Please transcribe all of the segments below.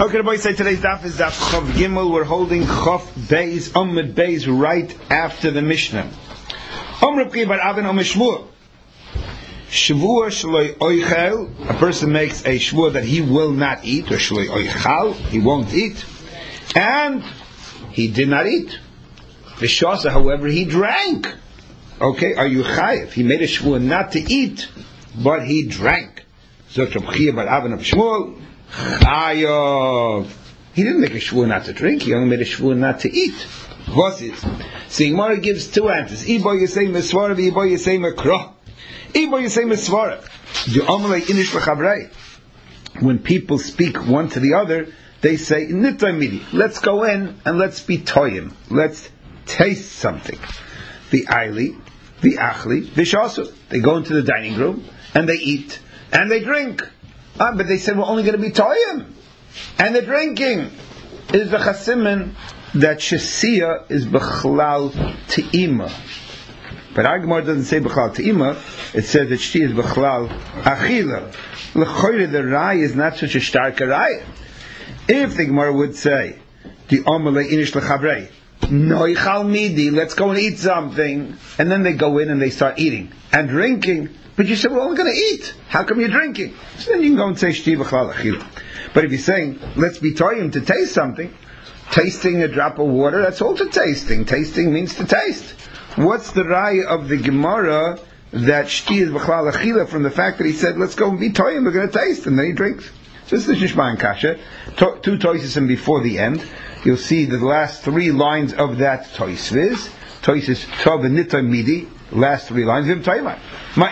Okay, the boys say today's daf is daf Chav Gimel. We're holding Chav Beis, Amud Beis, right after the Mishnah. Amr B'chi Bar Avin Amr Shmuel. Shavua Shaloi Oichel, a person makes a shvua that he will not eat, or Shaloi Oichal, he won't eat, and he did not eat. V'shasa, however, he drank. Okay, are you chayiv? He made a shvua not to eat, but he drank. Zot Reb Chia Bar Avin Amr Shmuel. Chayav. He didn't make a shvua not to drink, he only made a shvua not to eat. What is? So Gemara gives two answers. Ibo Yisei Mesvara, Ibo Yisei Mekro. Ibo Yisei Mesvara. Do Amalei Inish L'Chabrei. When people speak one to the other, they say, Nitay Midi, let's go in and let's be toyim. Let's taste something. The Aili, the Achli, the Shasu. They go into the dining room and they eat and they drink. But they said we're only going to be toyim, and the drinking is the chasimin that shesiya is bechlal te'ima. But our Gemara doesn't say bechlal te'ima; it says that she is bechlal achila. L'choyre, the rai is not such a stark rai. If the Gemara would say the omelei inish lechabrei noichal midi, let's go and eat something, and then they go in and they start eating and drinking. But you said, we're only going to eat. How come you're drinking? So then you can go and say, Shti b'chlal achila. But if you're saying, let's be toyim to taste something, tasting a drop of water, that's also tasting. Tasting means to taste. What's the raya of the Gemara that Shti is b'chlal achila from the fact that he said, let's go and be toyim, we're going to taste, and then he drinks? So this is Nishma and Kasha. Two toises before the end. You'll see the last three lines of that toisviz. Toises tov and nitay midi. Last three lines. We're trying to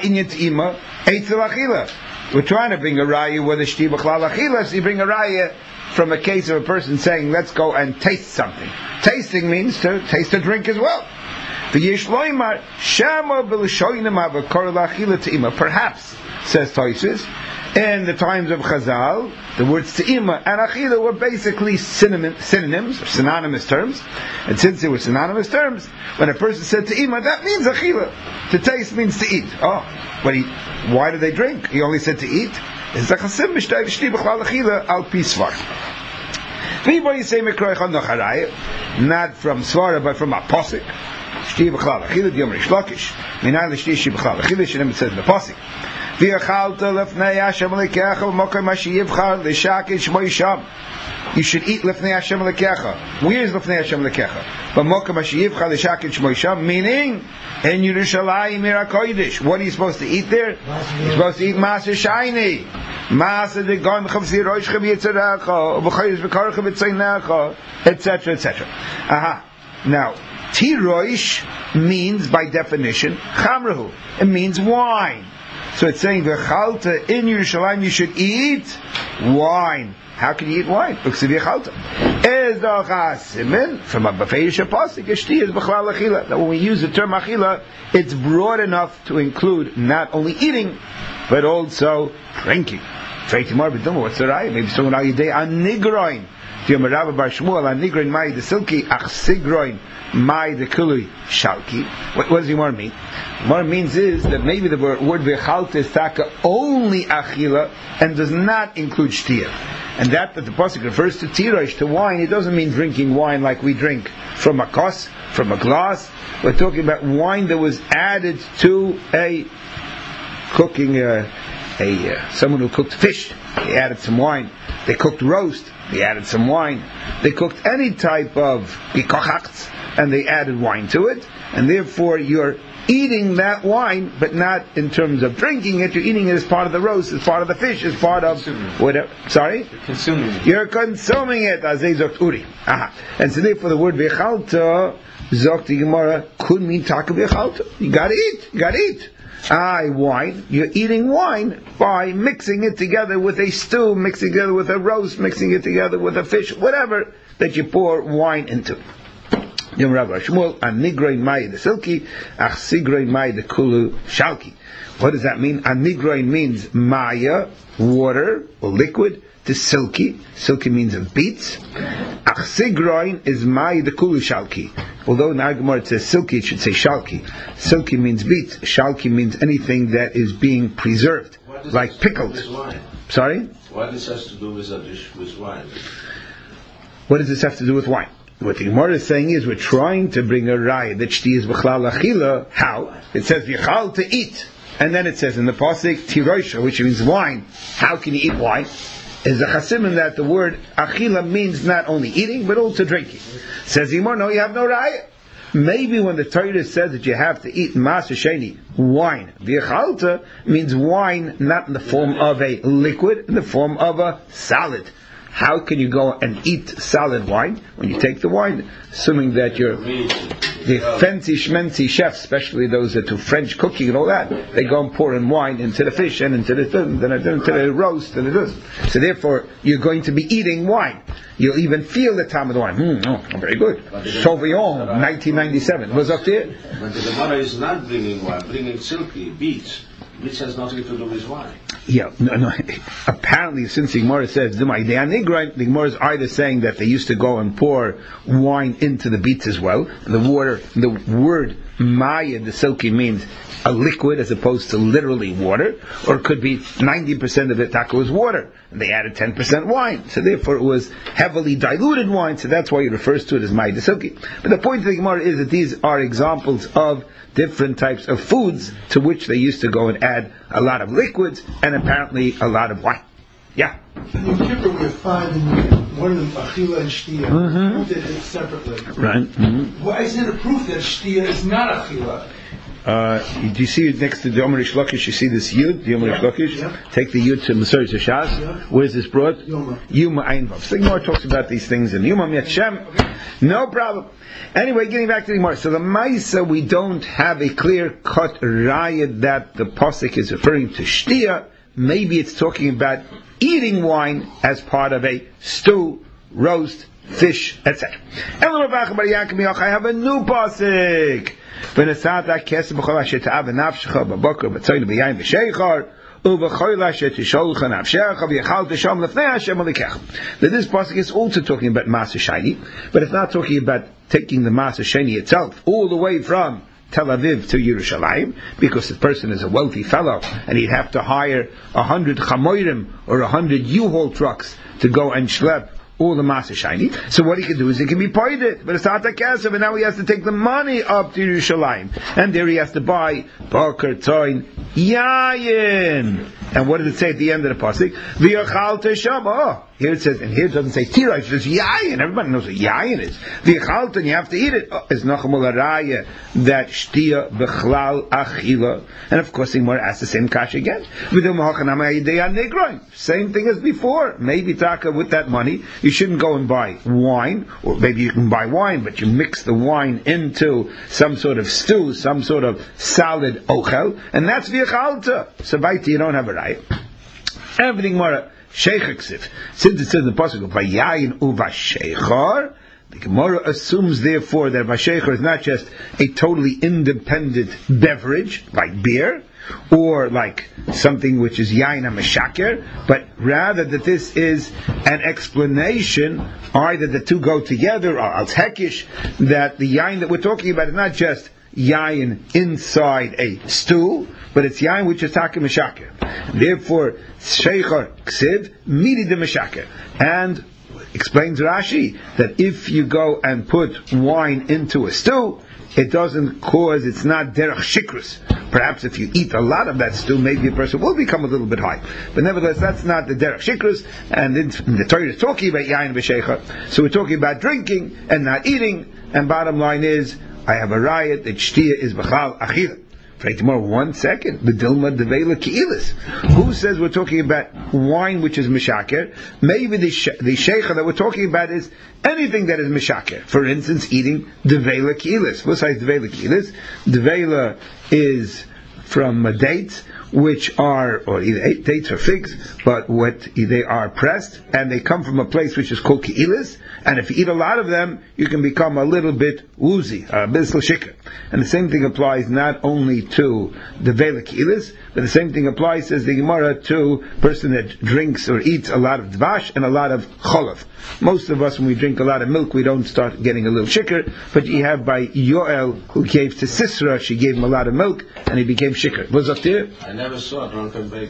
bring a raya with a shti b'chlal achila, so you bring a raya from a case of a person saying, let's go and taste something. Tasting means to taste a drink as well. Perhaps, says Toises, in the times of Chazal, the words te'ima and achila were basically synonyms, or synonymous terms. And since they were synonymous terms, when a person said te'ima, that means achila. To taste means to eat. Oh, but why do they drink? He only said to eat. It's a chasim b'shtay v'shti b'chlal achila al pi svar. Not from svara, but from a posik. Shti b'chlal achila, d'yom Rish Lakish. Minay l'shti shti b'chlal achila, shenem it says in the posik. You should eat lefnei Hashem lekecha. Where is lefnei Hashem lekecha? But mokem hashiyivcha l'shakin shmo yisham, meaning in Yerushalayim ir hakodesh. What are you supposed to eat there? You're supposed to eat maser shayni, maser degon chavsi roishchem yitzarecha, v'chayis v'karchem v'tzaynecha, etc., etc. Aha. Now, tiroish means by definition chamrahu. It means wine. So it's saying v'chalta in Yerushalayim you should eat wine. How can you eat wine? Because of v'chalta. Ez da'chasimin from a befeish pasuk. Shti is b'chlal achila. Now when we use the term achila, it's broad enough to include not only eating, but also drinking. What's the raya? Maybe someone al yidei anigroin. Diyomer Rabba Bar Shmuel anigroin mai the silki ach sigroin mai the kului shalki. What does Gemara mean? What it means is that maybe the word v'chalta is taka only achila and does not include shtia. And that the pasuk refers to tirosh, to wine. It doesn't mean drinking wine like we drink from a kos, from a glass. We're talking about wine that was added to a cooking, someone who cooked fish. They added some wine. They cooked roast. They added some wine. They cooked any type of bikochacht, and they added wine to it. And therefore you're eating that wine, but not in terms of drinking it. You're eating it as part of the roast, as part of the fish, as part of whatever. Sorry? You're consuming it. And so therefore the word v'chalta, zok the Gemara, could mean taka v'chalta. You gotta eat. You gotta eat. Wine. You're eating wine by mixing it together with a stew, mixing it together with a roast, mixing it together with a fish, whatever that you pour wine into. Yom Rabbi Shmuel, anigroin mai the silki, ach sigroin mai the kulu shalki. What does that mean? Anigroin means maya, water or liquid, to silky. Silky means of beets. Ach sigroin is mai the kulu shalki. Although in our Gemara it says silky, it should say shalki. Silky means beets. Shalki means anything that is being preserved, like pickled. Sorry? What this has to do with a dish with wine? What does this have to do with wine? What the Gemara is saying is we're trying to bring a raya that shti is b'chlal achila. How? It says v'chal to eat. And then it says in the pasuk tiroisha, which means wine. How can you eat wine? Is the chasimim that the word achila means not only eating but also drinking. Says Gemara, no, you have no raya. Maybe when the Torah says that you have to eat Maser Sheni, wine, v'chalta means wine not in the form of a liquid, in the form of a solid. How can you go and eat solid wine when you take the wine, assuming that you're the fancy schmancy chefs, especially those that do French cooking and all that, they go and pour in wine into the fish and into the roast and this. So therefore, you're going to be eating wine. You'll even feel the time of the wine. Very good. Sauvignon, 1997. Was up there? But the Gemara is not bringing wine, bringing silky, beets, which has nothing to do with wine. Yeah, no. Apparently, since the Gemara says the Gemara is either saying that they used to go and pour wine into the beets as well. The word maya, the silky, means a liquid as opposed to literally water, or it could be 90% of it taka was water, and they added 10% wine. So therefore, it was heavily diluted wine. So that's why it refers to it as maya the silky. But the point of the Gemara is that these are examples of different types of foods to which they used to go and add a lot of liquids and apparently a lot of wine. Yeah. In Yom Kippur we find one of them achila and shtia. Proved it separately. Right. Mm-hmm. Why isn't it a proof that shtia is not achila? Do you see next to the Yom Rish Lakish? You see this Yud, the Yom Rish Lakish? Yeah. Take the Yud to Masori to Shas. Yeah. Where's this brought? Yuma Ein Vav. So the Gemara talks about these things in Yuma Miat Shem. No problem. Anyway, getting back to the Gemara. So the Maisa, we don't have a clear-cut raya that the pasuk is referring to shtia. Maybe it's talking about eating wine as part of a stew, roast, fish, etc. I have a new pasuk. So the this pasuk is also talking about Maser Sheni, but it's not talking about taking the Maser Sheni itself all the way from Tel Aviv to Yerushalayim, because the person is a wealthy fellow and he'd have to hire 100 chamoirim or 100 U-Haul trucks to go and schlep all the Maser Sheni. So what he can do is he can be paid it, but it's not a kesef, and now he has to take the money up to Yerushalayim, and there he has to buy Bakar Toin Yayin. And what does it say at the end of the pasuk? V'yachal tesham. Oh, here it says, and here it doesn't say tira, it says yayin. Everybody knows what yayin is. V'yachal, and you have to eat it. Oh, it's nachamul araya that shtia b'chlal achila. And of course, the Gemara asks the same kasha again. Same thing as before. Maybe taka with that money, you shouldn't go and buy wine, or maybe you can buy wine, but you mix the wine into some sort of stew, some sort of salad ochel, and that's v'yachalta. So baita, you don't have a right. Everything more sheichaksiv. Since it says in the pasuk of vayayin uvasheichar, the Gemara assumes therefore that vasheichar is not just a totally independent beverage like beer or like something which is yayin hameshaker, but rather that this is an explanation, either the two go together or al hekish, that the yayin that we're talking about is not just yayin inside a stew, but it's yayin which is taka meshaker. Therefore, sheichar ksiv midi de meshaker. And explains Rashi that if you go and put wine into a stew, it doesn't cause, it's not derech shikrus. Perhaps if you eat a lot of that stew, maybe a person will become a little bit high. But nevertheless, that's not the derech shikrus, and the Torah is talking about yayin b'sheichar. So we're talking about drinking and not eating, and bottom line is, I have a riot that shtia is b'chal achila. Wait more 1 second. The Dilma Devela Ki'ilis. Who says we're talking about wine which is mishaker? Maybe the sheikha that we're talking about is anything that is mishaker. For instance, eating Devela Ki'ilis. What size Devela Ki'ilis? Devela is from dates, which are, or either dates or figs, but they are pressed, and they come from a place which is called Ki'ilis, and if you eat a lot of them, you can become a little bit woozy, a bisl shikr. And the same thing applies not only to the Vela Ki'ilis, but the same thing applies, says the Gemara, to a person that drinks or eats a lot of dvash and a lot of cholav. Most of us, when we drink a lot of milk, we don't start getting a little shikr, but you have by Yoel, who gave to Sisra, she gave him a lot of milk, and he became shikr. Was up there? I never saw a drunken baby.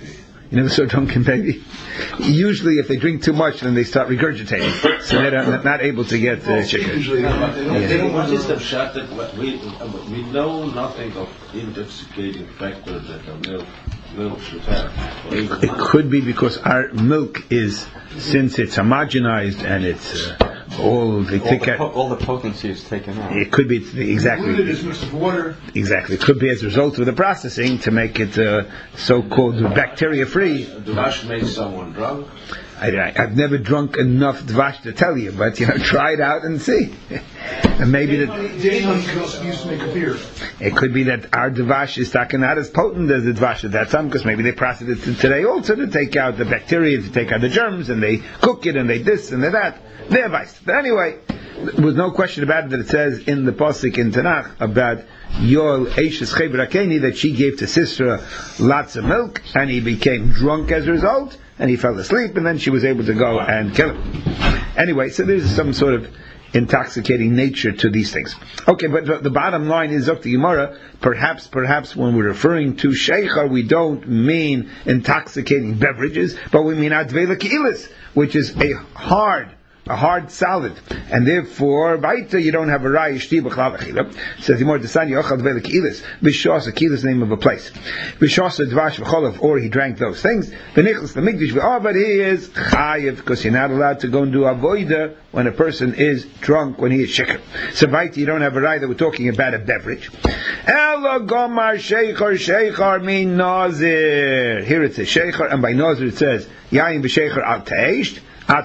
You never saw a drunken baby? Usually if they drink too much, then they start regurgitating. So they're not able to get chicken. What is the shot that we know nothing of intoxicating factors that a milk should have? It could be because our milk is, since it's homogenized and it's all the potency is taken out. It could be exactly. It's mixed with water. Exactly, it could be as a result of the processing to make it so-called bacteria-free. Dvash makes someone drunk. I've never drunk enough dvash to tell you, but try it out and see. And maybe that used to make a beer. It could be that our dvash is not as potent as the dvash at that time, because maybe they process it today also to take out the bacteria, to take out the germs, and they cook it and they this and they that. Their advice. But anyway, there was no question about it that it says in the pasuk in Tanakh about Yol Eishes Cheber Akeni that she gave to Sisera lots of milk and he became drunk as a result and he fell asleep and then she was able to go and kill him. Anyway, so there's some sort of intoxicating nature to these things. Okay, but the bottom line is Dr. Gemara, perhaps when we're referring to sheikhar, we don't mean intoxicating beverages, but we mean advela keilis, which is a hard salad, and therefore, baita, you don't have a raya shti b'chlal achila. Says the more desani yochal dvela keilis. B'shasa keilis, name of a place. B'shasa dvash v'cholav, or he drank those things. V'nichlas l'mikdash v'avad, he is chayiv, because you're not allowed to go and do avoida when a person is drunk, when he is shikr. So baita, you don't have a raya that we're talking about a beverage. Ela gomar sheikhar min nazir. Here it says sheikhar, and by nazir it says yayin b'sheikhar al ta'esht. The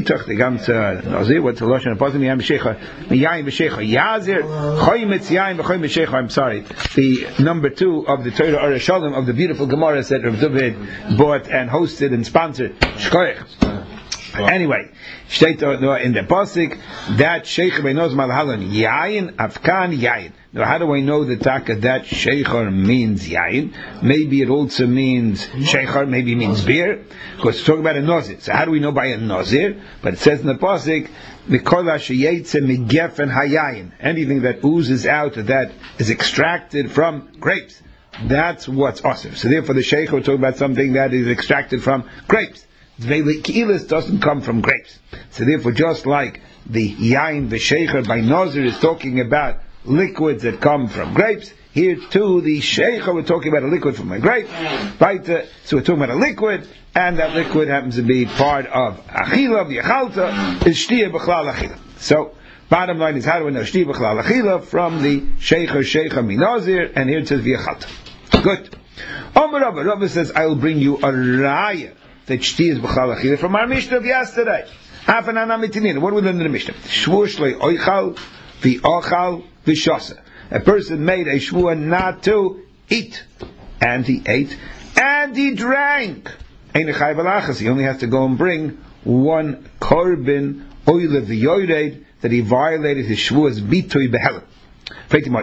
number 2 of the Torah Or Shalom of the beautiful Gemara that Rav David bought and hosted and sponsored. Anyway, steht in the pasuk that Sheikh Beinoz Malhalon Yayin Afkan Yayin. Now, how do I know that Sheikhar means Yayin? Maybe it also means Sheikhar, maybe it means beer, because it's talking about a Nazir. So how do we know by a Nazir? But it says in the pasuk, Mikola Sheyetze Migefen Hayayin. Anything that oozes out, that is extracted from grapes. That's what's awesome. So therefore the Sheikhar talking about something that is extracted from grapes. Keilis doesn't come from grapes. So therefore, just like the Yain, the Sheikhar by Nazir is talking about liquids that come from grapes, here too the Sheikhar we're talking about a liquid from a grape. Right? So we're talking about a liquid, and that liquid happens to be part of Achila, the Achalta, is Shtiya B'chlal Achila. So, bottom line is, how do we know Shtiya B'chlal Achila? From the Sheikhar min Nazir, and here it says V'Achalta. Good. Omer Rabba says, I will bring you a raya that shti is b'chlal achila from our Mishnah of yesterday. What do we learn in the Mishnah? Shvur shlei oichal v'ochal v'shasa. A person made a shvur not to eat, and he ate, and he drank. Ein chayv alachas. He only has to go and bring one korban oile v'yored that he violated his shvur's bitoy behelim. If you can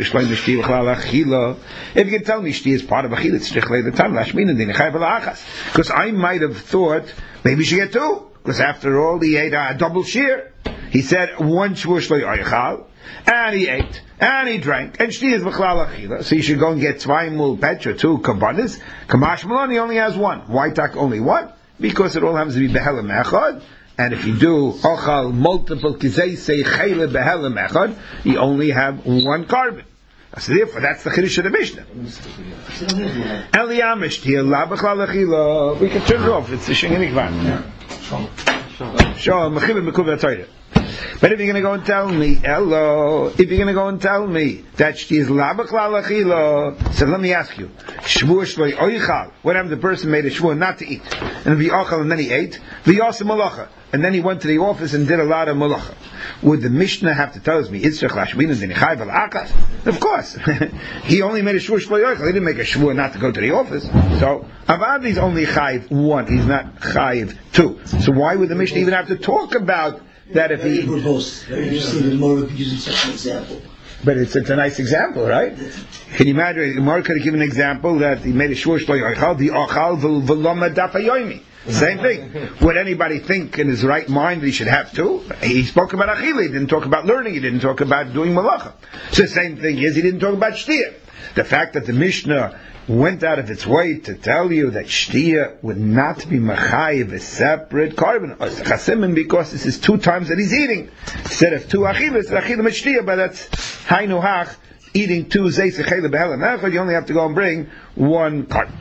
tell me shti is part of achila, it's strictly the time because I might have thought maybe she get 2, because after all he ate a double shear. He said one shvur shloi oichal, and he ate and he drank, and shti is b'chlal achila. So you should go and get 2 mul petch or 2 kabbanis. Kamash Maloni only has 1. Why tak only 1? Because it all happens to be behelim echad. And if you do ochal multiple kizei say chayla behelim echad, you only have 1 carbon. So therefore, that's the chiddush of the Mishnah. Eliyamish tia la b'chlal achila. We can turn it off. It's the shinganikvan. Shalom. Mechibim mekuv v'atoyre. But if you're going to go and tell me, that shti is la b'chlal achila, so let me ask you, shvur shloi oichal, what happened? The person made a shvur not to eat, and v'ochal, and then he ate, v'yasa malacha, and then he went to the office and did a lot of malacha. Would the Mishnah have to tell us me, Itzrach lashmin and chayv al-akas? Of course. He only made a shvur shloi oichal, he didn't make a shvur not to go to the office. So, Avad is only chayv 1, he's not chayv 2. So why would the Mishnah even have to talk about that if he... Very interesting that Mora could use such an example. But it's a nice example, right? Can you imagine, Mora could have given an example that he made a shvur shloi oichal, the ochal v'loma dafayomi. Same thing. Would anybody think in his right mind that he should have 2? He spoke about achila, he didn't talk about learning, he didn't talk about doing malacha. So the same thing is, he didn't talk about shtiyah. The fact that the Mishnah went out of its way to tell you that shtia would not be machayiv a separate carbon chasimin, because this is 2 times that he's eating instead of 2 achilas, achilim et shtia, but that's hainu hach, eating 2 zeis echela behelam echad. You only have to go and bring 1 carbon.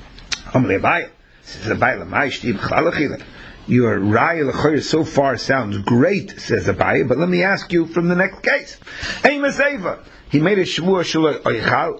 Says Abaye, l'may shtia b'chlal achila. Your raya l'choyer so far sounds great, says Abaye, but let me ask you from the next case. Ein meseva, he made a shvua shaloi oichal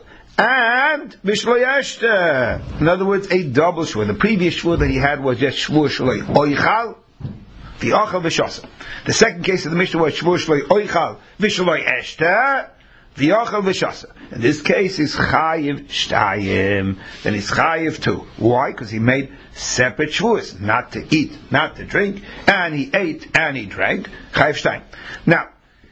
and b'shloi eshte. In other words, a double shvua. The previous shvua that he had was just shvua shaloi oichal v'ochal v'shasa. The second case of the Mishnah was shvua shaloi oichal v'shloi eshte v'ochal v'shasa. In this case, he's chayiv shtayim. Then he's chayiv 2. Why? Because he made separate shvuas, not to eat, not to drink, and he ate and he drank. Chayiv shtayim. Now,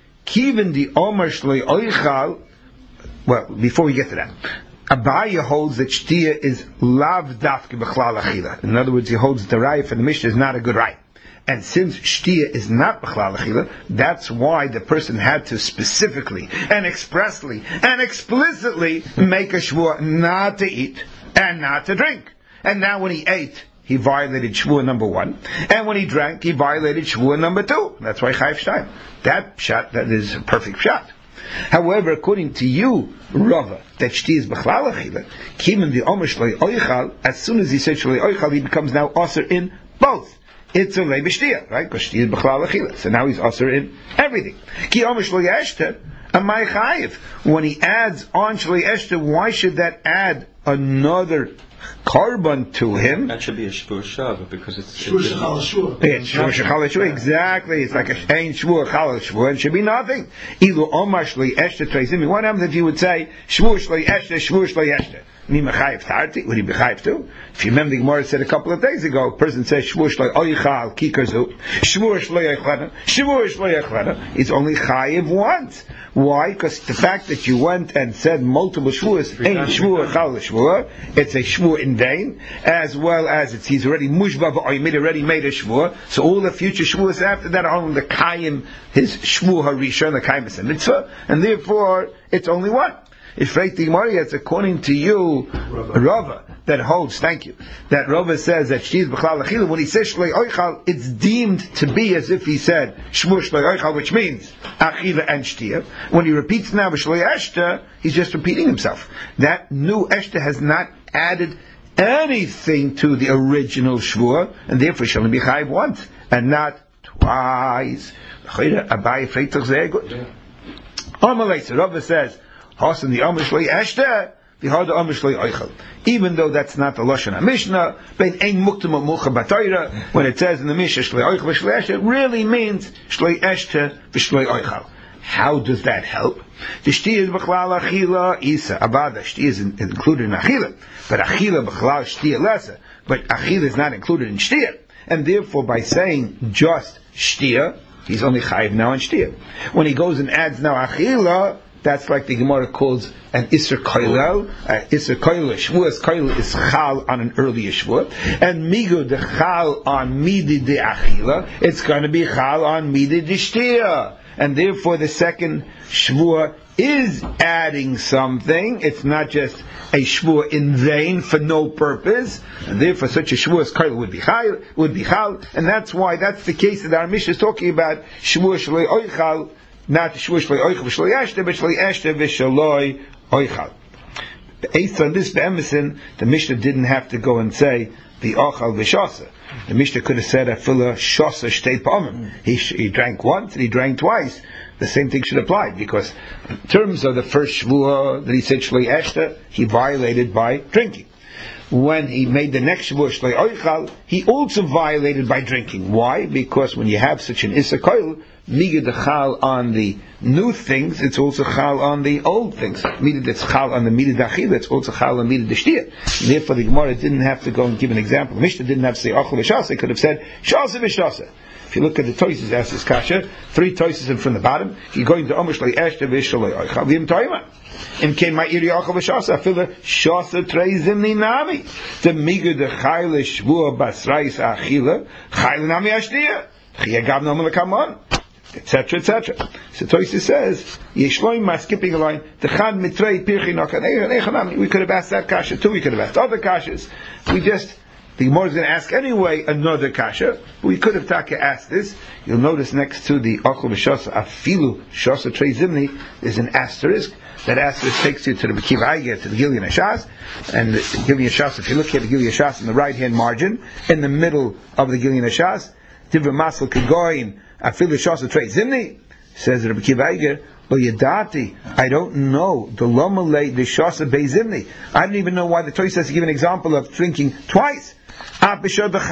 kivin di omer shloi oichal. Well, before we get to that, Abaye holds that shtia is lav dafke b'chlal achila. In other words, he holds that the raya for the Mishnah is not a good raya. And since shtia is not b'chlal achila, that's why the person had to specifically and expressly and explicitly make a shvua not to eat and not to drink. And now when he ate, he violated shvua number 1, and when he drank, he violated shvua number 2. That's why chayiv shtayim. That pshat, that is a perfect pshat. However, according to you, Rava, that shti is b'chlal achila, kimen the omer shloi oichal, as soon as he said shloi oichal, he becomes now aser in both. It's a lei b'shtia, right? Because shti is b'chlal achila. So now he's aser in everything. Ki omer shloi eshte, amay chayiv. When he adds on shloi eshte, why should that add another carbon to him? That should be a shvur shava, because it's Shvur shechal shvur. It's shvur shechal shvur, exactly. It's like a shein shvur chal shvur, and should be nothing. Ilu omar shloi eshte treizimi. What happens if you would say shvur shloi eshte, shvur shloi eshte? Ni mechayiv tarti? Would he be chayiv too? If you remember, the Gemara said a couple of days ago, a person says shvur shloi oichal kikarzu, shvur shloi echlena, shvur shloi echlena. It's only chayiv once. Why? Because the fact that you went and said multiple shvuas, ain't shvur chal shvur, it's a shvur in vain, as well as he's already mushba v'oymid, already made a shvur, so all the future shvuas after that are only the kayim, his shvur harishon, the kayim is a mitzvah, and therefore it's only one. It's according to you, Rava, that holds, thank you, that Rava says that shti is b'chlal achila. When he says shloi oichal, it's deemed to be as if he said shvur shloi oichal, which means achila and shtia. When he repeats now b'shloi eshta, he's just repeating himself. That new eshta has not added anything to the original shvur, and therefore shall only be chayiv once and not twice. Abaye freitach sehr good. Amalei, Rava says, Hasan the Amr Shloi Eshte, the Hada Amr Shloi Oichel. Even though that's not the Lashon HaMishnah, Ben Ein Muktam Mulcha B'Torah, when it says in the Mishnah Shloi Oichel Shloi Eshte, it really means Shloi Eshte v'Shloi Oichel. How does that help? The Shti is B'chlal Achila Isa Abada. Shti is included in Achila, but Achila B'chlal Shti Lesser. But Achila is not included in Shti, and therefore by saying just Shti, he's only chayiv now in Shti. When he goes and adds now Achila, that's like the Gemara calls an Isser Koilel. Isser Koilel, Shvuas Koilel is Chal on an earlier Shvuah. And Migu de Chal on Midi de Achila, it's going to be Chal on Midi de Shtia. And therefore the second Shvuah is adding something. It's not just a Shvuah in vain for no purpose. And therefore such a Shvuah as Koilel would be Chal. And that's why that's the case that our Mishnah is talking about. Shvuah Shloi Oichal, not shvur shloi oichal v'shloi eshte, but shloi eshte v'shloi oichal. Based on this be'emesin, the Mishnah didn't have to go and say the ochal v'shasa. The Mishnah could have said afila shasa shtei pa'amim. He drank once and he drank twice. The same thing should apply, because in terms of the first shvua that he said shloi eshte, he violated by drinking. When he made the next shvur shloi oichal, he also violated by drinking. Why? Because when you have such an Issa Koil, Miga de Chal on the new things, it's also Chal on the old things. Miga that's Chal on the Miga de Achil, it's also Chal on Miga de Shtia. Therefore the Gemara didn't have to go and give an example. The Mishnah didn't have to say Ochel v'Shasa, it could have said Shasa v'Shasa. If you look at the Toises, asks this Kasha, 3 Toises in from the bottom, you're going to Omer Shloi Eshte v'Shloi Oichal v'Yim Toima. In came my iri Ochel v'Shasa, I feel the Shasa treizim ninami. The Miga de Chayla Shvua Basrais Achila, Chayla Nami Ashtia. Chia Gav Nomen L'Kamon. etc., etc. So Tosfos says, Yeshloim skipping a line, Techad mitrei pirchi nokan. We could have asked that kasha too. We could have asked other kashas. The Gemara is going to ask anyway another kasha. We could have asked this. You'll notice next to the Ochel v'Shasa Afilu Shasa Trei Zimni, there's an asterisk. That asterisk takes you to the Bekiva Aiger, to the Gilyon Hashas, and the Gilyon Hashas. If you look at the Gilyon Hashas in the right hand margin, in the middle of the Gilyon Hashas, Tivra Masel Kegoyin Afilu Shasa Trei Zimni, says the Bekiva Aiger, Lo Yadati, I don't know the Lomalei the Shasa Bei Zimni. I don't even know why the Torah says to give an example of drinking twice. Even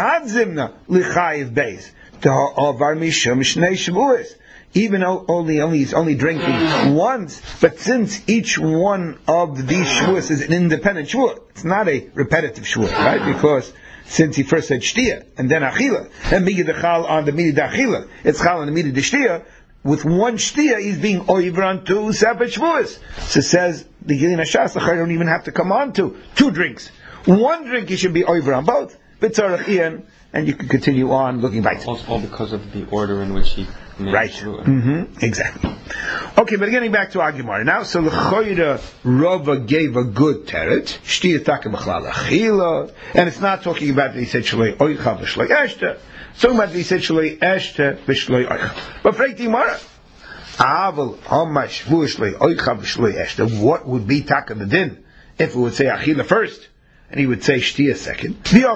though he's only drinking once, but since each one of these shvuos is an independent shvuah, it's not a repetitive shvuah, right? Because since he first said shtia and then achila, and migi dechal on the midi dachila, it's chal on the midi deshtia. With one shtia, he's being over on two separate shvuos. So says the Gilyon Hashas, I don't even have to come on to two drinks. One drink, he should be over on both. And you can continue on looking back. All because of the order in which he made right. Exactly. Okay, but getting back to our Gemara now. So l'choyra Rava gave a good teret. Shtia taka b'chlal achila, and it's not talking about that he said shloi oicha v'shloi eshta. It's talking about that he said shloi eshta v'shloi oicha. But freit Gemara, aval hamash v'shloi oicha v'shloi eshta. What would be taka the din if it would say achila first? And he would say shtia second.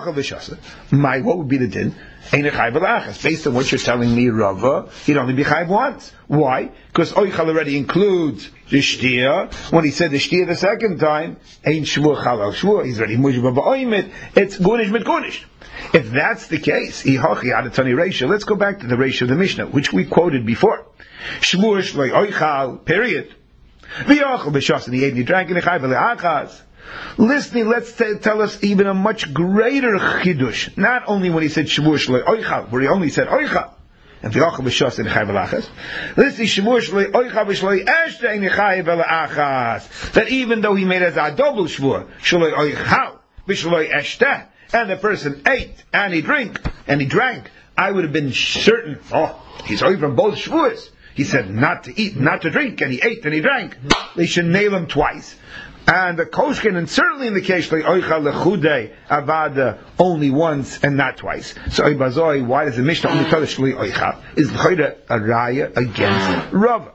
What would be the din? Based on what you're telling me, Rava, he'd only be chayv once. Why? Because oichal already includes the shtia. When he said the shtia the second time, ain't shvur chalal shvur. He's already mujba ba'oimit. It's gunish mit gunish. If that's the case, let's go back to the ratio of the Mishnah, which we quoted before. Shvur shloi oichal, period. V'yochal b'shas, and he ate and he drank, and he chayv le'achas. Listening, let's tell us even a much greater chidush. Not only when he said shvur shloi oichal, where he only said oichal, and v'yochal b'shas and chayv le'achas. Listening, shvur shloi oichal v'shloi eshta and chayv le'achas. That even though he made as a double shvur, shloi oichal v'shloi eshta, and the person ate and he drank, I would have been certain, he's over both shvuos. He said not to eat, not to drink, and he ate and he drank. They should nail him twice. And the koshkin, and certainly in the case like oicha lechude avada, only once and not twice. So ibazoi, why does the Mishnah only tell us shloi oicha? Is l'choida a raya against Rava?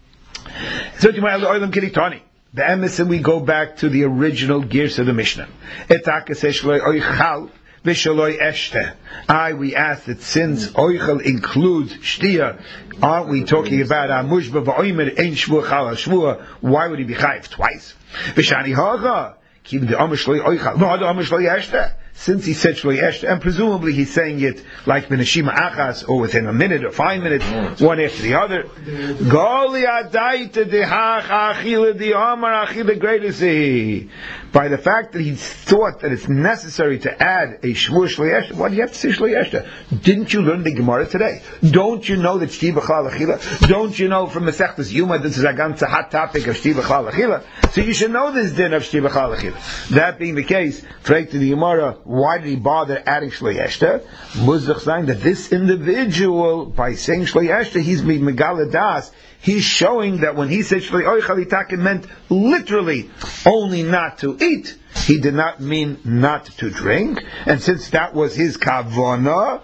So to my oilam kiritani. The emes, we go back to the original gears of the Mishnah. Etaka says shloi oichal v'shloi eshte. We asked that since oichal includes shtia, aren't we talking about mushba v'oimer ein shvur chal shvur? Why would he be chayv twice? V'shani haga kim the amr shloi oichal no the amr shloi eshte. Since he said shloi eshte, and presumably he's saying it like beneshima achas, or within a minute or 5 minutes, one after the other. Goli adaita dehach achila the amar achila greatest. By the fact that he thought that it's necessary to add a shvur shloi eshte, why do you have to say shloi eshte? Didn't you learn the Gemara today? Don't you know that shti b'chlal achila? Don't you know from Masechtas Yuma this is a ganze hot topic of shti b'chlal achila? So you should know this din of shti b'chlal achila. That being the case, straight to the Gemara, why did he bother adding shloi eshte? Muzach saying that this individual, by saying shloi eshte, he's megala das. He's showing that when he said shloi oichal, it meant literally only not to eat. He did not mean not to drink. And since that was his kavana,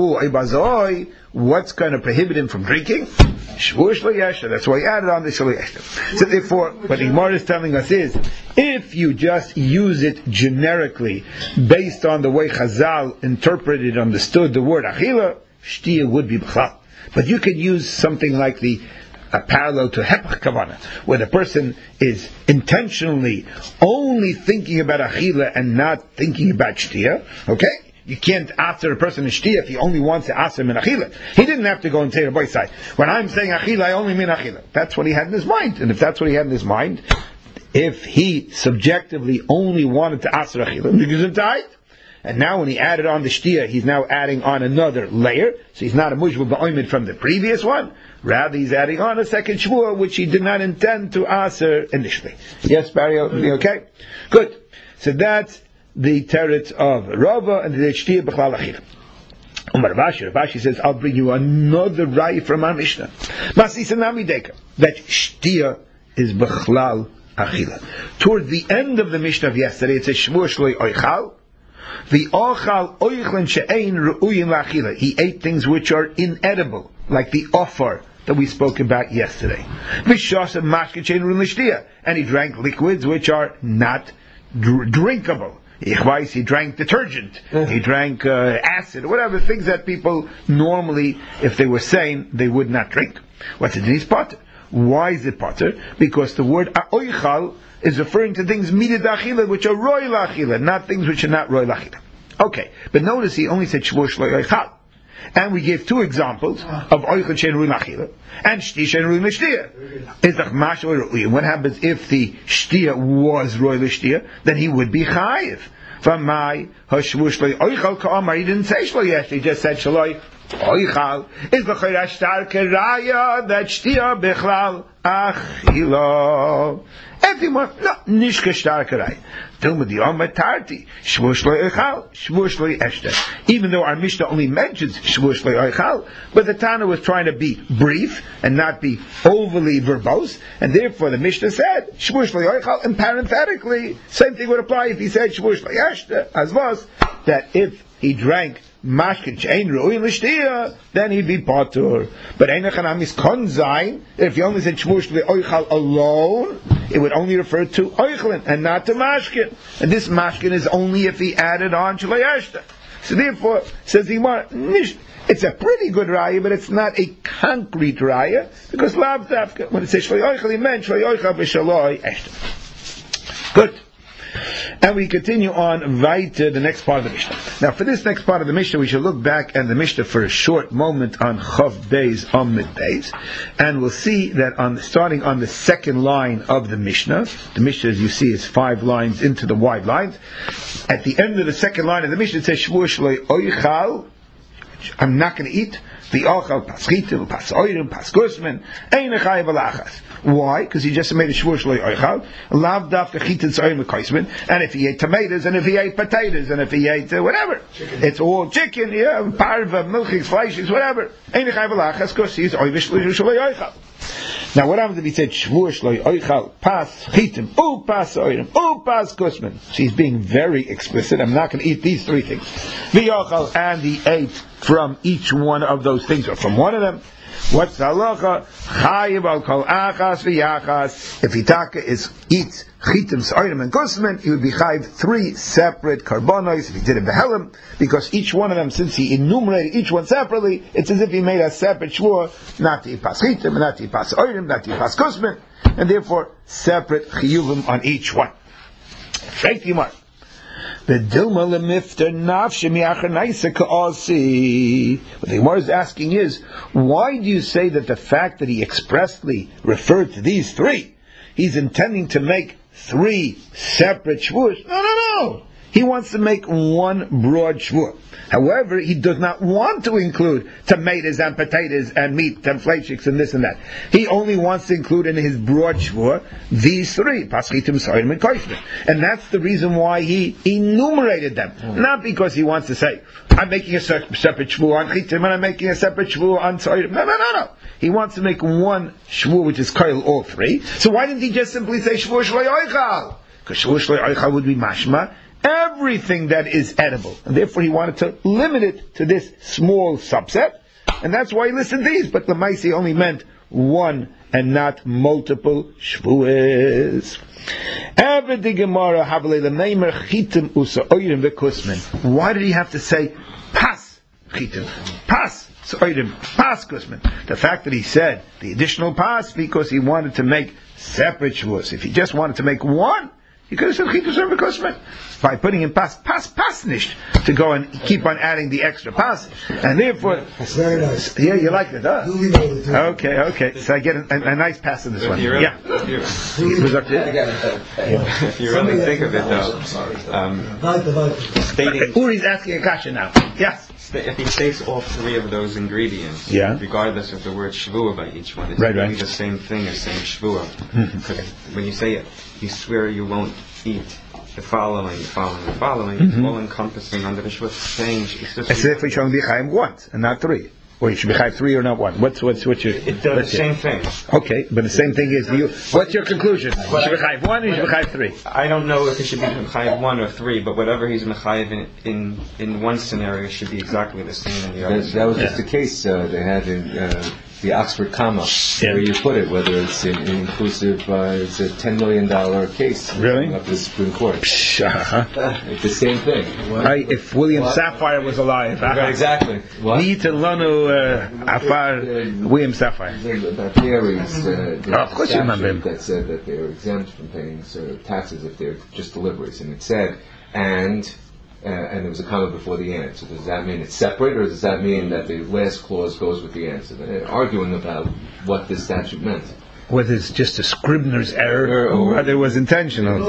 what's going to prohibit him from drinking? Shvur shloi eshte. That's why he added on the shloi eshte. So therefore, what the Gemara is telling us is, if you just use it generically, based on the way Chazal interpreted, understood the word achila, shtia would be b'chlal. But you could use something like the parallel to hepach kavana, where the person is intentionally only thinking about achila and not thinking about shtia. Okay? You can't answer a person in shtia if he only wants to answer him in achila. He didn't have to go and say the boy side. When I'm saying achila, I only mean achila. That's what he had in his mind. And if that's what he had in his mind, if he subjectively only wanted to answer achila, and now when he added on the shtia, he's now adding on another layer. So he's not a mushba ba'oimid from the previous one. Rather, he's adding on a second shvua, which he did not intend to answer initially. Yes, Barry, okay? Good. So that's the teretz of Rava and the shtia b'chlal achila. Rabashi says, I'll bring you another raya from our Mishnah. Masisa Namideka, that shtia is bechlal achila. Toward the end of the Mishnah of yesterday, it says shvur shloi oichal. The ochal oichlen she'ein ru'uyin la'achila. He ate things which are inedible, like the offer that we spoke about yesterday. V'shas and mashkin she'ein ru'uyin l'shtia. And he drank liquids which are not drinkable. He drank detergent, he drank acid, whatever, things that people normally, if they were sane, they would not drink. What's it in his potter? Why is it potter? Because the word oichal is referring to things midid achila, which are roy lachila, not things which are not roy lachila. Okay, but notice he only said shvur shloi oichal. And we gave two examples of oichel shein ruin lachila and shti shein ruin l'shtia. What happens if the shtia was roy l'shtia? Then he would be chayiv. From my hashvu shloi oichal ka'amar, he didn't say shloi yesh, he just said shloi oichal. Is b'chayra shtar keraya that shtia bichlal achila. Everyone, no, nishka shtar keraya. Even though our Mishnah only mentions shvur shloi oichal, but the Tana was trying to be brief and not be overly verbose, and therefore the Mishnah said shvur shloi oichal, and parenthetically, same thing would apply if he said shvur shloi eshta, as was, that if he drank mashkin she'ein ru'uyin l'shtia, then he'd be potur. But einachanam is kon zayin, if he only said shvur shloi oichal alone, it would only refer to oichlin and not to mashkin. And this mashkin is only if he added on shloi eshta. So therefore, says the Gemara, it's a pretty good raya, but it's not a concrete raya, because lav dafka, when it says shloi oichal, he meant shloi oichal b'shloi eshta. Good. And we continue on weiter, the next part of the Mishnah. Now, for this next part of the Mishnah, we shall look back at the Mishnah for a short moment on Chav Beis Amud Beis, and we'll see that starting on the second line of the Mishnah, as you see, is 5 lines into the wide lines. At the end of the second line of the Mishnah, it says shvur shloi oichal, I'm not going to eat the ochal paschitim, pasoirim, paskusman, ein echai v'lachas. Why? Because he just made a shvur shloi oichal, lav dafka chitin soirim v'koisman, and if he ate tomatoes, and if he ate potatoes, and if he ate whatever, it's all chicken, parva, milchiks, fleishiks, whatever. Ein echai v'lachas, because he's oivish shloi oichal. Now, what happens if he said shvur shloi oichal, pas chitim, pas soirim, pas kusman? She's being very explicit. I'm not going to eat these 3 things. V'yochal, and he ate from each one of those things, or from one of them. What's the halacha? Chayiv al kol achas v'yachas. If Hitaka eats chitim, soirim, and kusman, he would be chayiv 3 separate karbonos if he did it behelim, because each one of them, since he enumerated each one separately, it's as if he made a separate shvur, not to eat pas chitim, not to eat pas soirim, not to eat pas kusman, and therefore separate chiyuvim on each one. Shrek Yimar. What the Gemara is asking is, why do you say that the fact that he expressly referred to these 3, he's intending to make 3 separate shvurs? No. He wants to make one broad shvur. However, he does not want to include tomatoes and potatoes and meat and fleishiks and this and that. He only wants to include in his broad shvur these 3, paschitim, soirim, and koisman. And that's the reason why he enumerated them. Not because he wants to say, I'm making a separate shvur on chitim and I'm making a separate shvur on soirim. No. He wants to make one shvur which is koil all 3. So why didn't he just simply say shvur shloi oichal? Because shvur shloi oichal would be mashma everything that is edible, and therefore he wanted to limit it to this small subset, and that's why he listed these. But the Maisi only meant one and not multiple shvuas. Why did he have to say pas chitim, pas soirim, pas kusman? The fact that he said the additional pas because he wanted to make separate shvuas. If he just wanted to make one, he could have said chitim soirim kusman. By putting in pas nicht, to go and keep on adding the extra pas, and therefore, That's very nice. Yeah, you like it, huh? Duly noted. Okay. So I get a nice pass in this one. Yeah. Who's up there? If you really think of it, though, stating Uri's asking a kasha now. Yes. if he states all 3 of those ingredients, regardless of the word shvua by each one, it's really the same thing as saying shvua. Because when you say it, you swear you won't eat the following, it's all encompassing under the Shvua. Saying as if we should only be chayim once and not three. Or you should be chayim three or not one. What's your? It does the same thing. Okay, but the same thing is what's your conclusion? You should be chayim one or you should be chayim three? I don't know if it should be chayim one or three, but whatever he's mechayiv in one scenario should be exactly the same in the other. That was just the case they had in the Oxford comma, where you put it, whether it's inclusive, it's a $10 million case. Really? Up to the Supreme Court. It's the same thing. If William Sapphire was alive. Exactly. What? William Sapphire. About theories, of course you remember him. That said that they were exempt from paying sort of taxes if they're just deliveries. And it said, and there was a comma before the and. So does that mean it's separate, or does that mean that the last clause goes with the and? So they're arguing about what this statute meant. Whether it's just a Scribner's error or whether it was intentional.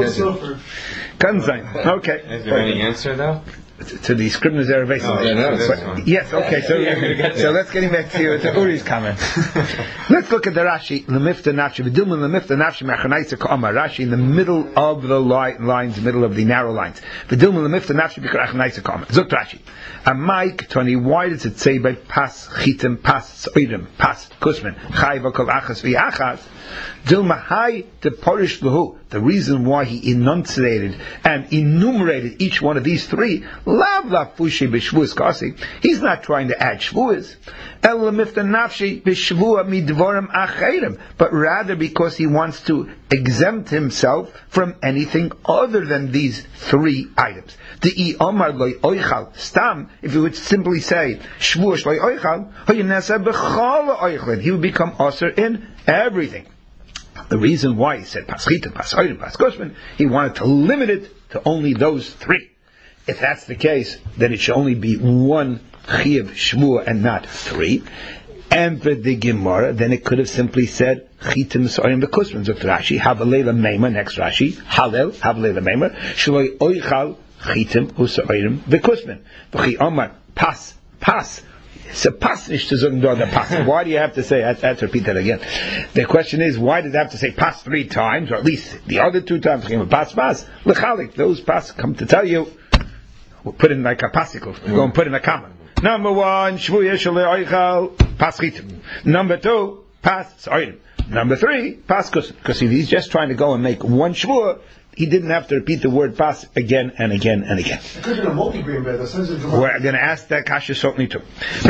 Okay. Is there any answer though? To the Scribner's error basically. Yes, okay, so let's get back to Uri's comment. Let's look at the Rashi, Lemifta Nafshi, V'dilman Lemifta Nafshi Mechanaisa Ka'amar, Rashi in the middle of the lines, middle of the narrow lines. V'dilman Lemifta Nafshi Mechanaisa Ka'amar. Zok Rashi. A Mike, Tony, why does it say by Pas Chitim, Pas Soidim, Pas Kusman, Chai V'kol Achas V'Achas? Dilma Hai to Porish Lahu. The reason why he enunciated and enumerated each one of these three, Lav Lafushi B'Shvuas Kasi. He's not trying to add Shvuas. El Lemifta Nafshi B'Shvua Midvorim Acherim. But rather because he wants to exempt himself from anything other than these three items. The Omar Loi Oichal Stam, if he would simply say Shvuas Loi Oichal, Hoyanesa B'Chol Oichlin, he would become Osir in everything. The reason why he said Paschita, Pasoidim, Paskoshman, he wanted to limit it to only those three. If that's the case, then it should only be one Chiyuv Shvua and not three. And for the Gemara, then it could have simply said Chitim Soidim Bekusman. Zok Rashi, Havalela Meima, next Rashi, Halel, Havalela Meima, Shloi Oichal Chitim Usoidim Bekusman. V'chi Omar, Pas. It's a pasnish to zung the pas. Why do you have to say? I have to repeat that again. The question is, why did they have to say pas three times, or at least the other two times came with pas? L'chalik, those pas come to tell you. We'll put in like a pasicle. We're going to put in a comma. Number one, shvuya shalei oichal pas chitim. Number two, pas soidim. Number three, pas kusim. Because if he's just trying to go and make one shvuah, he didn't have to repeat the word pas again and again and again. It could have been a multi-grain bread. We're going to ask that kasha certainly too.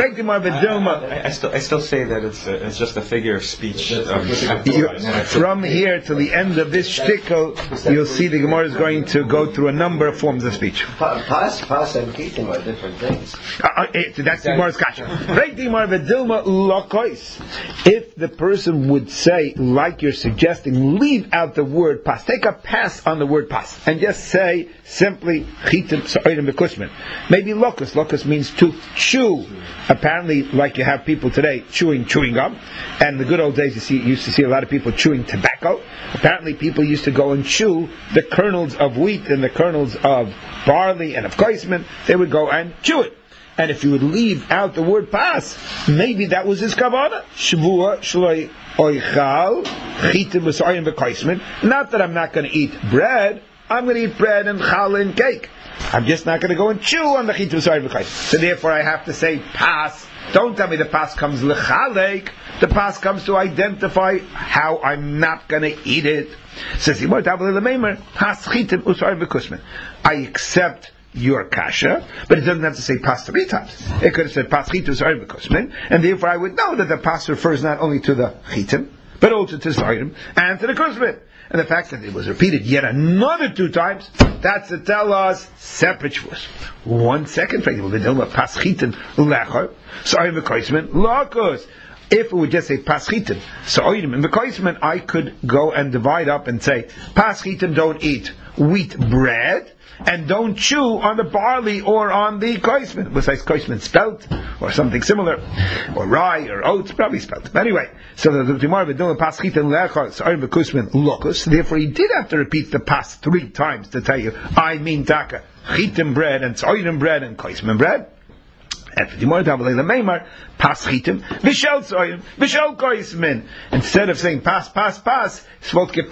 I still say that it's just a figure of speech. From here to the end of this shtickle, you'll see the Gemara is going to go through a number of forms of speech. Pas and chitim are different things. That's the Gemara's kasha. If the person would say, like you're suggesting, leave out the word pas, take a pass on the word pas, and just say simply chitim soidim bekushman. Maybe locus. Locus means to chew. Apparently, like you have people today chewing gum, and in the good old days you used to see a lot of people chewing tobacco. Apparently, people used to go and chew the kernels of wheat and the kernels of barley and of koisman. They would go and chew it. And if you would leave out the word pas, maybe that was his kavanah. Shavua shloi oichal chitim v'soyim v'koisman. Not that I'm not going to eat bread. I'm going to eat bread and challah and cake. I'm just not going to go and chew on the chitim v'soyim v'koisman. So therefore I have to say pas. Don't tell me the pas comes lechalek. The pas comes to identify how I'm not going to eat it. Says the Gemara, pas chitim v'soyim v'koisman. I accept your kasha, but it doesn't have to say pas three times. It could have said pas chitim soidim b'kusmin, and therefore I would know that the pas refers not only to the chitim, but also to soidim and to the kusmin. And the fact that it was repeated yet another two times, that's to tell us separate shvus. 1 second, pas chitim lechor soidim b'kusmin lakus. If it would just say pas chitim soidim and b'kusmin, I could go and divide up and say pas chitim don't eat wheat bread, and don't chew on the barley or on the koisman. Besides koisman spelt, or something similar, or rye, or oats, probably spelt. But anyway, so the Gemara v'dilma pas chitim lechor soidim b'kusmin lokus. Therefore, he did have to repeat the pas three times to tell you, I mean taka, chitim bread, and soidim bread, and koisman bread. And for the Gemara Tavalei Meimar, pas chitim, v'shel soidim, v'shel koismin. Instead of saying pas, it's supposed to get passed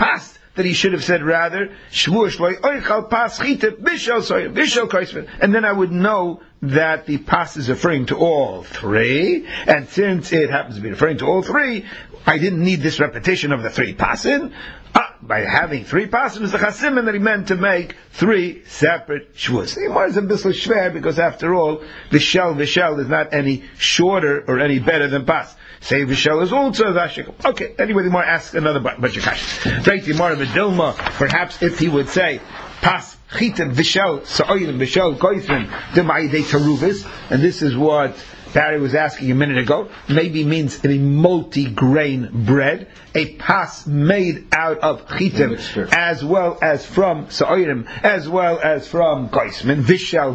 that he should have said rather, Shvuah Shloi Oichal Pas Chita Bishal Soyer, Bishal Koisman. And then I would know that the pas is referring to all three, and since it happens to be referring to all three, I didn't need this repetition of the three pasin. By having three pasin is the chasimin that he meant to make three separate shvuas. The Gemara is a bit schwer because after all, vishal is not any shorter or any better than pas. Say vishal is also vashikol. Okay, anyway, the Gemara asks another bunch of questions. Right, the Gemara Medilma, perhaps if he would say, pas chitim vishal sa'oyim vishal koisrim d'ma'idei taruvis, and this is what Barry was asking a minute ago, maybe means a multi-grain bread, a pas made out of chitim, as well as from sa'orim, as well as from koismin, vishal.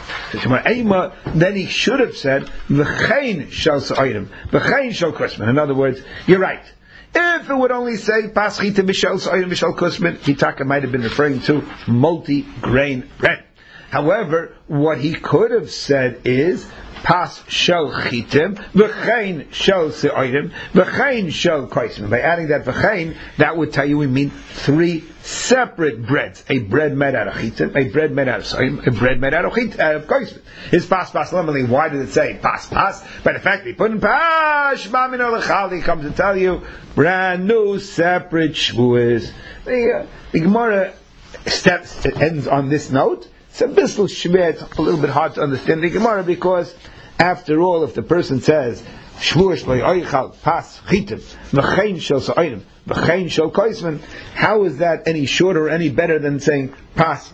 Then he should have said, v'chein shal sa'orim, v'chein shal koismin. In other words, you're right. If it would only say pas chitim vishal sa'orim vishal koismin, Hitaka might have been referring to multi-grain bread. However, what he could have said is pas shel chitim, v'chein shel se'orim, v'chein shel koismin. By adding that v'chein, that would tell you we mean three separate breads. A bread made out of chitim, a bread made out of se'orim, a bread made out of koismin. His pas lemeli, why did it say pas? By the fact that he put in pas, shma min olechal, he comes to tell you, brand new separate shvuas. The Gemara ends on this note. It's a bissel shver, it's a little bit hard to understand the Gemara because, after all, if the person says Shvuah Shloi Oichal Pas Chitim V'chein Shel Sa'orim V'chein Shel Koisman, how is that any shorter or any better than saying Pas?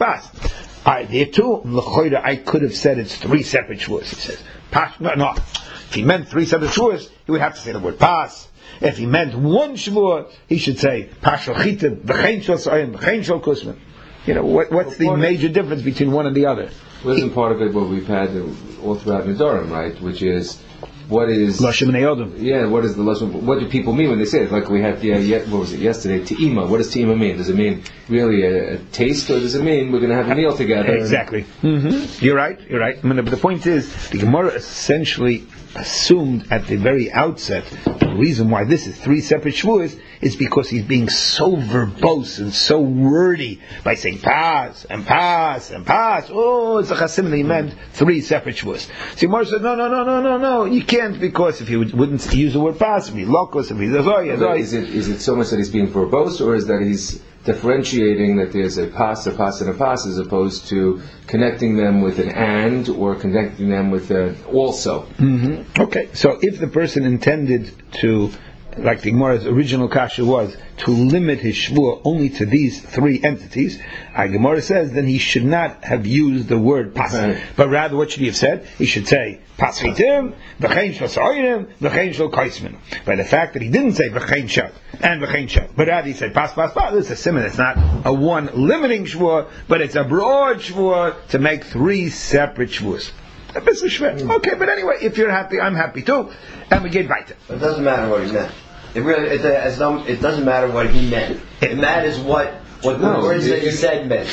There too, l'choira, I could have said it's three separate shvuas. He says Pas. No. If he meant three separate shvuas, he would have to say the word Pas. If he meant one shvuah, he should say Pas Shel Chitim V'chein Shel Sa'orim V'chein Shel Koisman. You know, what's the major difference between one and the other? Wasn't part of it what we've had all throughout Nidorim, right? Which is, what is Lashon B'nei Odom? Yeah, what is the Lashon? What do people mean when they say it? Like we had, what was it yesterday? Te'ima. What does Te'ima mean? Does it mean really a taste, or does it mean we're going to have a meal together? Exactly. Mm-hmm. You're right. I mean, but the point is, the Gemara essentially assumed at the very outset the reason why this is three separate shvuas is because he's being so verbose and so wordy by saying pas and pas and pas. Oh, it's a chasim that he meant three separate shvuas. So Gemara said, no, you can't, because if he wouldn't use the word pas, if he lokos, if he is it so much that he's being verbose, or is that he's differentiating that there's a pas, and a pas, as opposed to connecting them with an and, or connecting them with an also? Mm-hmm. Okay, so if the person intended to, like the Gemara's original kasha was, to limit his shvuah only to these three entities, Gemara says, then he should not have used the word pas, but rather what should he have said? He should say pas chitim, v'chein shel sa'orim, v'chein shel koismin. By the fact that he didn't say v'chein shel and v'chein shel, but rather he said pas. This is a simon. It's not a one limiting shvuah, but it's a broad shvuah to make three separate shvuahs. A bit shver. Okay, but anyway, if you're happy, I'm happy too, and we get weiter. It doesn't matter what he meant. It doesn't matter what he meant. It matters what the words that he said meant.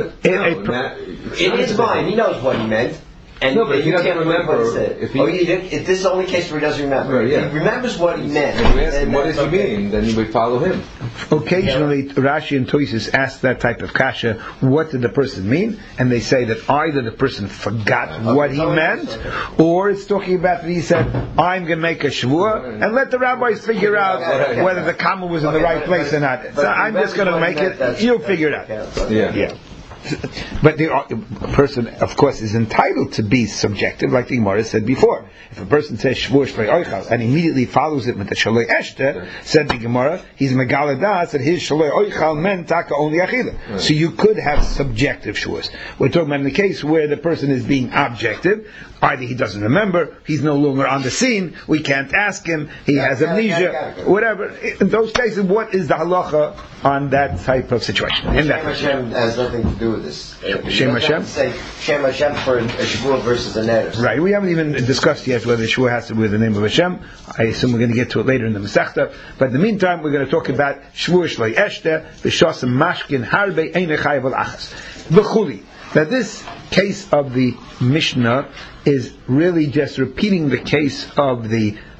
In his mind, he knows what he meant. And no, but if he doesn't remember, this is the only case where he doesn't remember. Right, yeah. He remembers what he meant. If we ask him, what does he mean? Then we follow him. Occasionally, Rashi and Tosis ask that type of kasha, what did the person mean? And they say that either the person forgot what he meant, or it's talking about that he said, I'm going to make a shvuah, and let the rabbis figure out whether the comma was in the right place or not. So I'm just going to make it, you'll figure it out. Yeah. But the person, of course, is entitled to be subjective, like the Gemara said before. If a person says Shvuah Shloi Oichal and immediately follows it with the Shloi Eshter, said the Gemara, he's Megaladas that his Shloi Oichal meant taka only achila. Right. So you could have subjective Shvuahs. We're talking about in the case where the person is being objective. Either he doesn't remember, he's no longer on the scene, we can't ask him, he has amnesia, whatever. In those cases, what is the halacha on that type of situation? Shem Hashem has nothing to do with this. Shem Hashem? Say Shem Hashem for a shvuah versus a neder. Right, we haven't even discussed yet whether shvuah has to be with the name of Hashem. I assume we're going to get to it later in the Masechta. But in the meantime, we're going to talk about shvuah Shloi Eshter, v'shosem mashkin harbe ein chayav al achas. V'chuli. Now this case of the Mishnah is really just repeating the case of the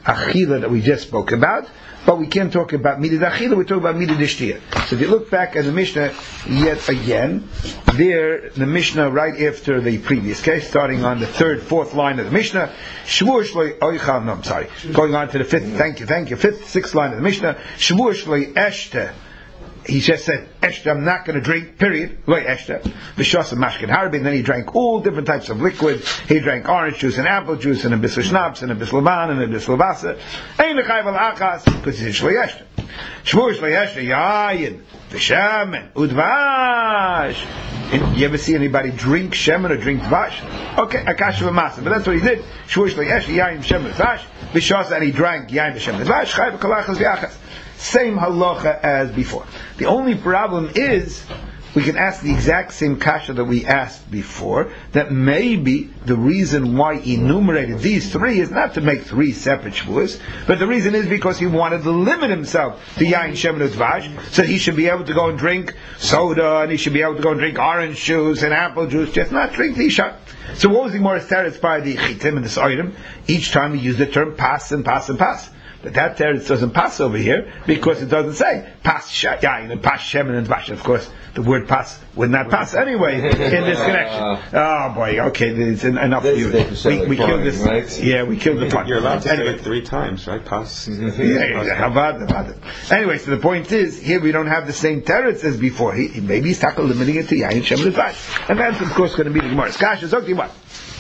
achila that we just spoke about, but we can't talk about midid achila, we're talking about midid ishtiyah. So if you look back at the Mishnah yet again, there, the Mishnah right after the previous case, starting on the fourth line of the Mishnah, Shvur shloi oichal, no, I'm sorry, going on to the fifth, thank you, sixth line of the Mishnah, Shvur shloi eshte, he just said, Eshta, I'm not going to drink, period. Loy Eshta. V'shasa mashkin harbin. Then he drank all different types of liquid. He drank orange juice and apple juice and a bissel schnapps and a bissel van and a bissel vasa. Ein l'chayv al-achas, because he said Shloy Eshta. Shvur Shloy Eshta, yayin, v'shamen, udvash. You ever see anybody drink shemen or drink dvash? Okay, akasha v'masa. But that's what he did. Shvur Shloy Eshta, yayin, v'shamen, v'dvash. V'shasa, and he drank yayin, v'shamen, v'dvash. Chayv kalachas v'achas. Same halacha as before. The only problem is, we can ask the exact same kasha that we asked before, that maybe the reason why he enumerated these three is not to make three separate shvuos, but the reason is because he wanted to limit himself to yain, shemen, and dvash, so he should be able to go and drink soda, and he should be able to go and drink orange juice and apple juice, just not drink lisha. So what was the more teretz by the chitim in this item? Each time he used the term pas and pas and pas. But that teretz doesn't pass over here because it doesn't say pas yayin and pas shemen and dvash. Of course, the word pas would not pass anyway in this connection. Oh boy, okay, it's enough for you. We killed this. Right? Yeah, we killed the part. You're allowed to say it 3 times, right? Pas. Yeah, how about it? Anyway, so the point is, here we don't have the same teretz as before. Maybe he's limiting it to yayin, shemen, and dvash, and that's of course going to be the Gemara's kasha. Okay, what?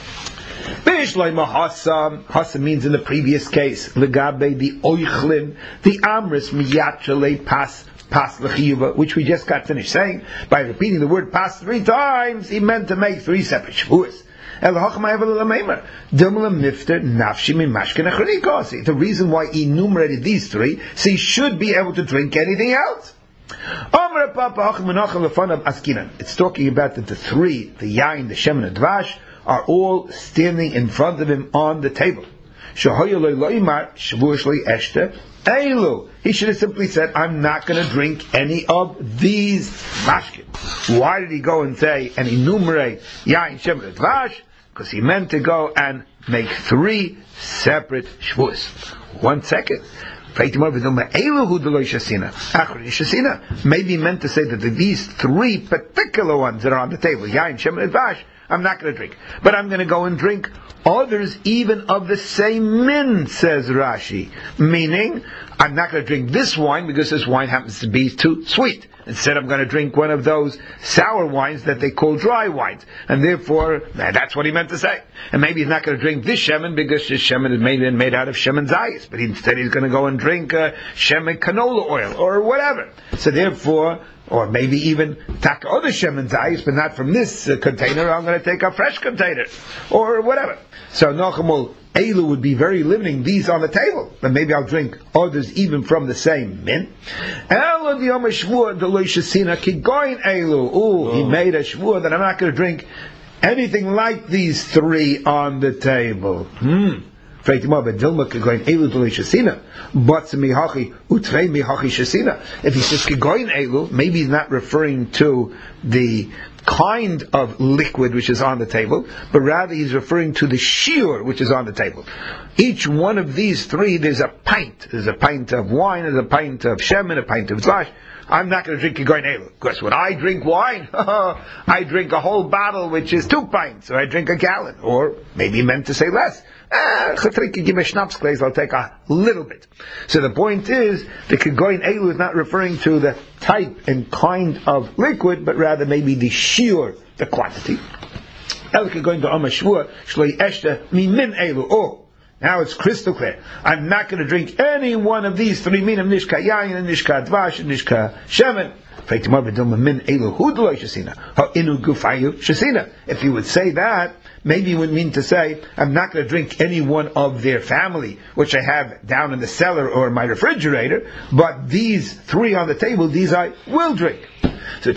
Hasa means in the previous case, legabe the oichlin, the amris miyachale pas l'chiyuva, which we just got finished saying. By repeating the word pas 3 times, he meant to make 3 separate shvuos. The reason why he enumerated these 3, so he should be able to drink anything else. It's talking about that the 3, the yain, the shemen, and dvash, are all standing in front of him on the table. He should have simply said, I'm not going to drink any of these mashkin. Why did he go and say and enumerate yain, shemen, and dvash? Because he meant to go and make 3 separate shvuos. 1 second. Maybe he meant to say that these 3 particular ones that are on the table, yain, shemen, and dvash, I'm not going to drink. But I'm going to go and drink others even of the same min, says Rashi. Meaning, I'm not going to drink this wine because this wine happens to be too sweet. Instead, I'm going to drink one of those sour wines that they call dry wines. And therefore, that's what he meant to say. And maybe he's not going to drink this shemen because this shemen is made out of shemen zayis. But instead he's going to go and drink shemen canola oil or whatever. So therefore, or maybe even take other shemen zayis, but not from this container. I'm going to take a fresh container or whatever. So Nachamul Elu would be very limiting these on the table, but maybe I'll drink others even from the same min. He made a shvur that I'm not going to drink anything like these 3 on the table. If he says kegoin elu, maybe he's not referring to the kind of liquid which is on the table, but rather he's referring to the shiur which is on the table. Each one of these 3, there's a pint. There's a pint of wine, there's a pint of shemen, a pint of dvash. I'm not going to drink kegoin elu. Because when I drink wine, I drink a whole bottle which is 2 pints, or I drink a gallon, or maybe he meant to say less. Give me schnapps glaze, I'll take a little bit. So the point is, the kegoin elu is not referring to the type and kind of liquid, but rather maybe the shiur, the quantity. Now it's crystal clear. I'm not going to drink any one of these 3 minim, nishka yayin, and nishka dvash, and nishka shemen. If you would say that, maybe you would mean to say, I'm not going to drink any one of their family, which I have down in the cellar or in my refrigerator, but these 3 on the table, these I will drink. So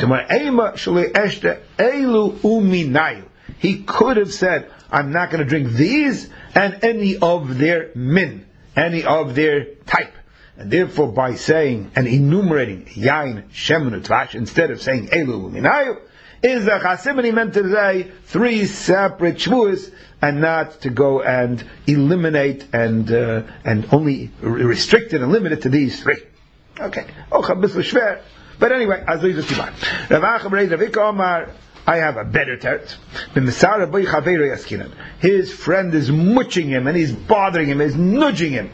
he could have said, I'm not going to drink these and any of their min, any of their type. And therefore, by saying and enumerating yain, shemen, and dvash instead of saying elu uminayu, is the Chasimini meant to say 3 separate shvuos and not to go and eliminate and only restrict it and limit it to these three. Okay. But anyway, I have a better teretz. His friend is muching him and he's bothering him, he's nudging him.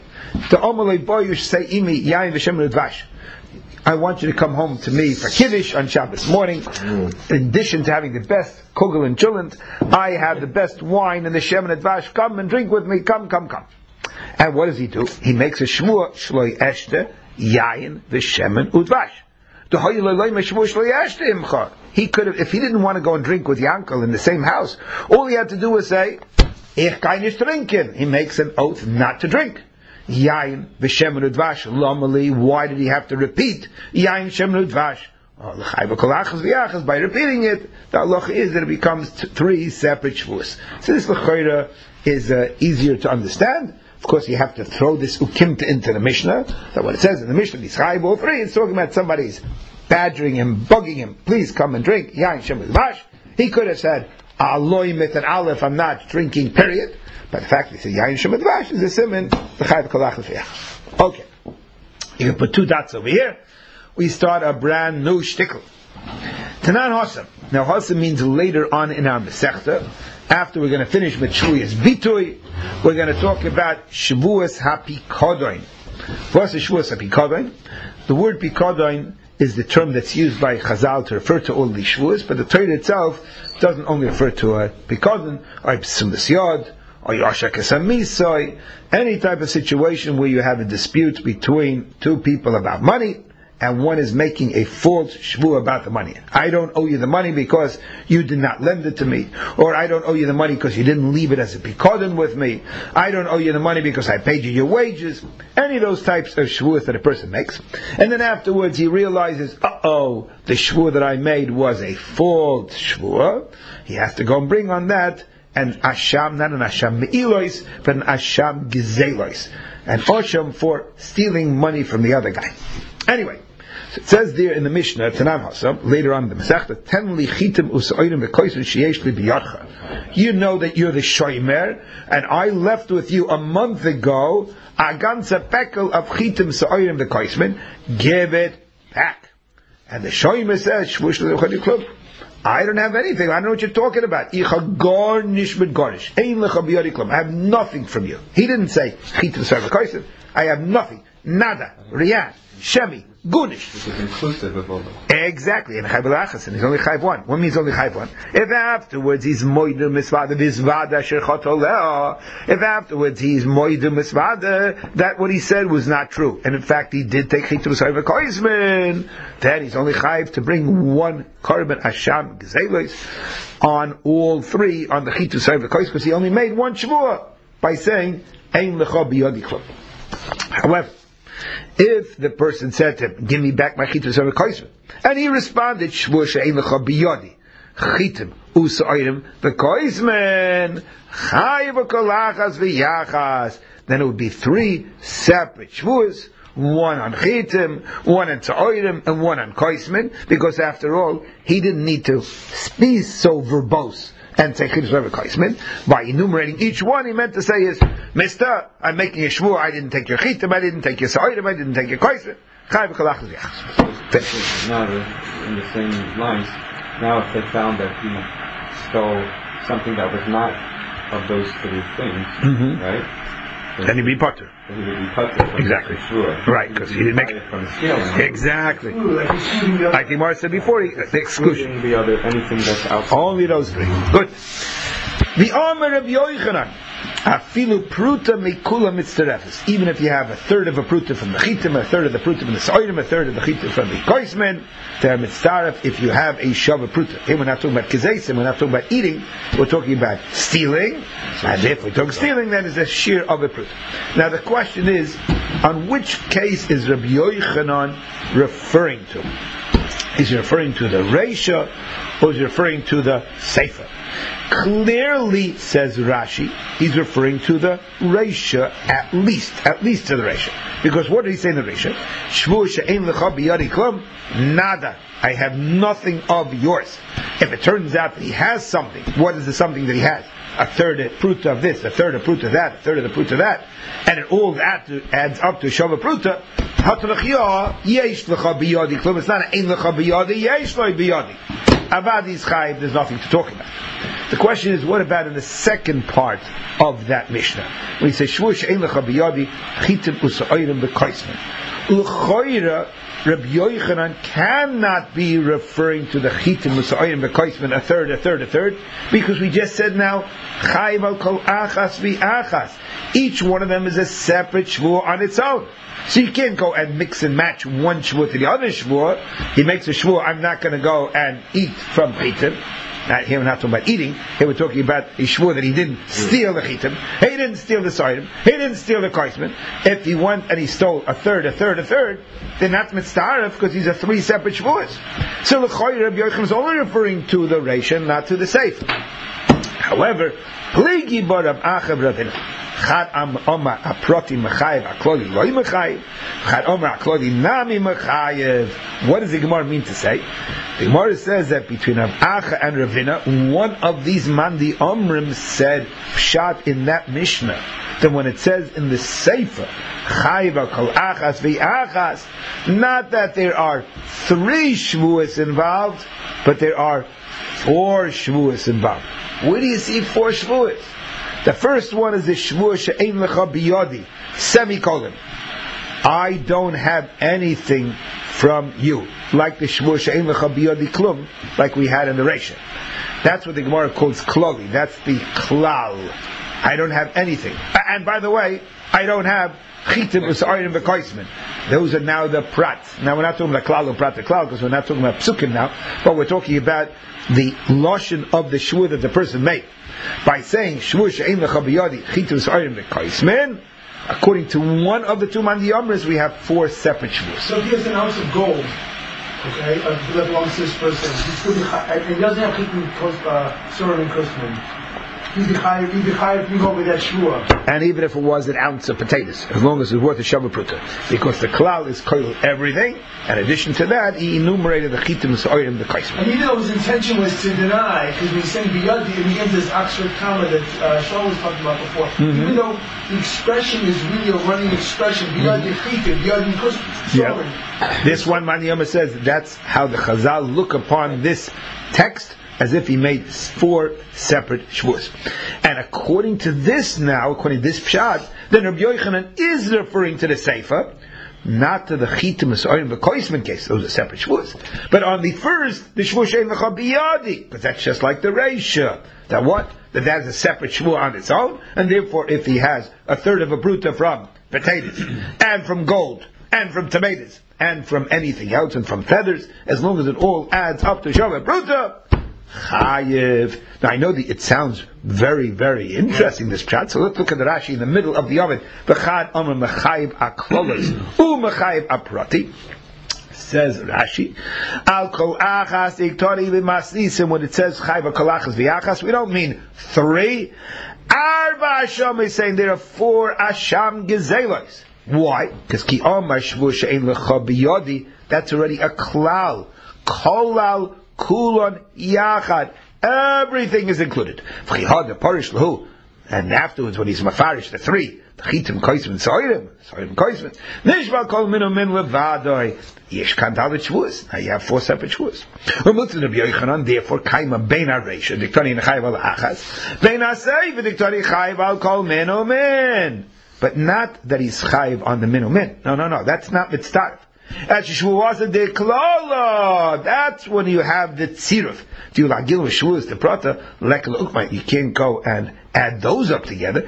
I want you to come home to me for Kiddush on Shabbos morning. In addition to having the best kugel and chulent, I have the best wine and the shemen advash. Come and drink with me. Come. And what does he do? He makes a shmua shloi eshte yayin v'shemen udvash. He could have, if he didn't want to go and drink with Yankel in the same house, all he had to do was say, Ich kann nicht trinken. He makes an oath not to drink. Yain v'shemen udvash lomali. Why did he have to repeat Yain shemen udvash? By repeating it, the halacha is that it becomes three separate shvuos. So this l'chayra is easier to understand. Of course, you have to throw this ukimta into the Mishnah. So what it says in the Mishnah, Yisrael all three, it's talking about somebody's badgering him, bugging him. Please come and drink Yain shemen udvash. He could have said Aloy mit an aleph. I'm not drinking. Period. But the fact that he said Yain shemen udvash is a siman l'chayv kolach l'fiyach. Okay, you can put two dots over here. We start a brand new shtickle. Tanan Hasam. Now Hasam means later on in our Masechta. After we're going to finish with Shvuyas Bitui, we're going to talk about Shavuos HaPikodoin. What's the Shavuos HaPikodoin? The word Pikodoin is the term that's used by Chazal to refer to all these Shavuos, but the Torah itself doesn't only refer to a Pikodon, or Psumas Yod, or Yashak Esamisoi, any type of situation where you have a dispute between two people about money, and one is making a false shvu about the money. I don't owe you the money because you did not lend it to me. Or I don't owe you the money because you didn't leave it as a pikodon with me. I don't owe you the money because I paid you your wages. Any of those types of shvuas that a person makes. And then afterwards he realizes, the shvu that I made was a false shvu. He has to go and bring on that an asham, not an asham me'ilois, but an asham gezelois. An asham for stealing money from the other guy. Anyway, so it says there in the Mishnah, Tanan Hasam, later on in the Masechta, Ten li chitim us'oirim v'koisen sheyesh li biyadcha. You know that you're the shomer, and I left with you a month ago a ganze pekel of chitim us'oirim v'koisen. Give it back. And the shomer says, Shvush l'chadi klub. I don't have anything. I don't know what you're talking about. I have nothing from you. He didn't say chitim us'oirim v'koisen. I have nothing. Nada. Riyad. Shemi. Gunish. Which is inclusive of all of them. Exactly. And Chayv L'achas, and he's only Chayv one. What means only Chayv one? If afterwards he's Moidu Misvada Vizvada Shirchot Oleo, if afterwards he's Moidu Misvada, that what he said was not true. And in fact he did take Chitrus Harva Koizman, then he's only Chayv to bring one Korban Asham Gzelos on all three on the Chitrus Harva Koizman, because he only made one Shavua by saying, Ein Lecha Biyodi Klub. However, if the person said to him, give me back my chitim u'sayrim v'koisrim, and he responded, Shvu she'ein lecha biyodi, chitim u'sayrim v'koisrim, chay v'kolachas v'yachas, then it would be three separate shvuas, one on chitim, one on tzayrim, and one on koisrim, because after all, he didn't need to be so verbose and say chitim v'koisrim. By enumerating each one, he meant to say is, Mister, I'm making a shvur, I didn't take your chitim, I didn't take your sa'irim, I didn't take your koisrim. Now, in the same lines, now if they found that he stole something that was not of those three things, right? Then he'd be putter. He would be putter. Exactly. Sure. Right, because he didn't make it from the scale. Exactly. Like the Gemara said before, the exclusion. The other, anything that's outside. Only those three. Good. The Omer of Yochanan. Afilu pruta mikula mitzterefes. Even if you have a third of a pruta from the chitim, a third of the pruta from the sa'irim, a third of the chitim from the koismen, they're mitztaref if you have a shava pruta. Here we're not talking about kizesim, we're not talking about eating, we're talking about stealing. And if we talk stealing, then it's a shear of a pruta. Now the question is, on which case is Rabbi Yochanan referring to? Is he referring to the Reisha, or is he referring to the Sefer? Clearly, says Rashi, he's referring to the Reisha, at least to the Reisha. Because what did he say in the Reisha? Shvu she'ein lecha biyadi klum, nada. I have nothing of yours. If it turns out that he has something, what is the something that he has? a third of pruta of this, a third of pruta of that, a third of the pruta of that, and it all adds up to shava pruta. Hatalachiyah yesh lecha biyadi. Klum, it's not an ein lecha biyadi, yesh loy biyadi. Avadi's chayiv, there's nothing to talk about. The question is, what about in the second part of that Mishnah? When he says, shvur she'ein lecha biyadi, chitim usa'ayrim b'kaisman. L'choira, Rabbi Yochanan cannot be referring to the chitim usa'ayrim b'kaisman, a third, because we just said now, chayiv al kol achas v'achas. Each one of them is a separate shvur on its own. So you can't go and mix and match one shvur to the other shvur. He makes a shvur, I'm not going to go and eat from chitim. Here we're not talking about eating. Here we're talking about a shvur that he didn't steal the chitim. He didn't steal the soidim. He didn't steal the kaisman. If he went and he stole a third, then that's mitzvah because these are three separate shvurs. So the Choyer Rabbi Yochanan is only referring to the Reisha, not to the Sefer. However, Pligi Barav Achav Ravina. Chad Omar Aproti Mechayev Aklodi Loi Mechayev. Chad Omar Aklodi Nami Mechayev. What does the Gemara mean to say? The Gemara says that between Rav Acha and Ravina, one of these Mandi Omrim said Pshat in that Mishnah. Then when it says in the Sefer Chayev Kol Achas V'Achas, not that there are 3 shvuos involved, but there are 4 shvuos involved. Where do you see 4 shvuos? The first one is the shvur she'ein lecha biyadi, semicolon. I don't have anything from you. Like the shvur she'ein lecha biyadi klum, like we had in the Reisha. That's what the Gemara calls klali. That's the klal. I don't have anything. And by the way, I don't have chitim usa'ayim v'kaisman. Those are now the prat. Now we're not talking about klal and prat to klal, because we're not talking about psukim now, but we're talking about the lashon of the shvur that the person made. By saying shvur she'ein lecha biyadi chitim usa'ayim v'kaisman, according to one of the 2 Mandi Omris, we have 4 separate shvurs. So if he has an ounce of gold, okay, that belongs to this person, and he doesn't have chitim usa'ayim and kaisman. He'd be higher if you go with that shvur. And even if it was an ounce of potatoes, as long as it's worth a shava pruta, because the klal is koil everything. In addition to that, he enumerated the chitim usa'ayim the kaisman. And even though his intention was to deny, because when he's saying biyadi, and he ends this Oxford comma that Shaul was talking about before, even though the expression is really a running expression, biyadi chitim, biyadi kaisman. This one Mandi Omar says that's how the Chazal look upon this text, as if he made 4 separate shvurs. And according to this pshat, then Rabbi Yochanan is referring to the Sefer, not to the chitim usa'ayim v'kaisman case. Those are separate shvurs. But on the first, the shvur she'ein lecha biyadi, because that's just like the Reisha. That that's a separate shvur on its own, and therefore if he has a third of a pruta from potatoes, and from gold, and from tomatoes, and from anything else, and from feathers, as long as it all adds up to shava pruta, Chayev. Now I know that it sounds very, very interesting, this pshat, so let's look at the Rashi in the middle of the oven. V'chad amar mechayev aklolos u mechayev aprati. Says Rashi, al kol achas iktori v'masnisim. When it says chayev kol achas v'achas, we don't mean 3. Arba asham is saying there are 4 asham gezelos. Why? Because ki amar shvur she'ein lecha biyadi, that's already a klal. Kolal kulon yachad, everything is included. And afterwards, when he's mafarish, the 3, the chitim kaisman soirim kaisman, nishval kol minu min levadoy, yesh kandalit shvus. Now you have 4 separate shvus. Therefore, kaima bein ha-reisha, diktani nechayiv al achas, bein ha-seiv, diktani chayiv al kol minu min. But not that he's chayiv on the minu min. No, that's not mitzvah. That's when you have the tziruf. You can't go and add those up together.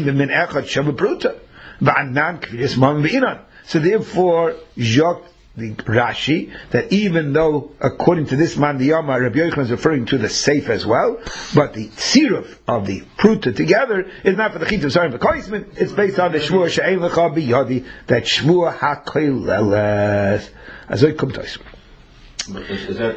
So therefore, Jacques the Rashi, that even though according to this Mandi Omar, Rabbi Yochanan is referring to the Seif as well, but the tziruf of the pruta together is not for the chitim usa'ayim v'kaisman, it's based on the shvur she'ein lecha biyadi, that shvur ha'koleles. As I come to us.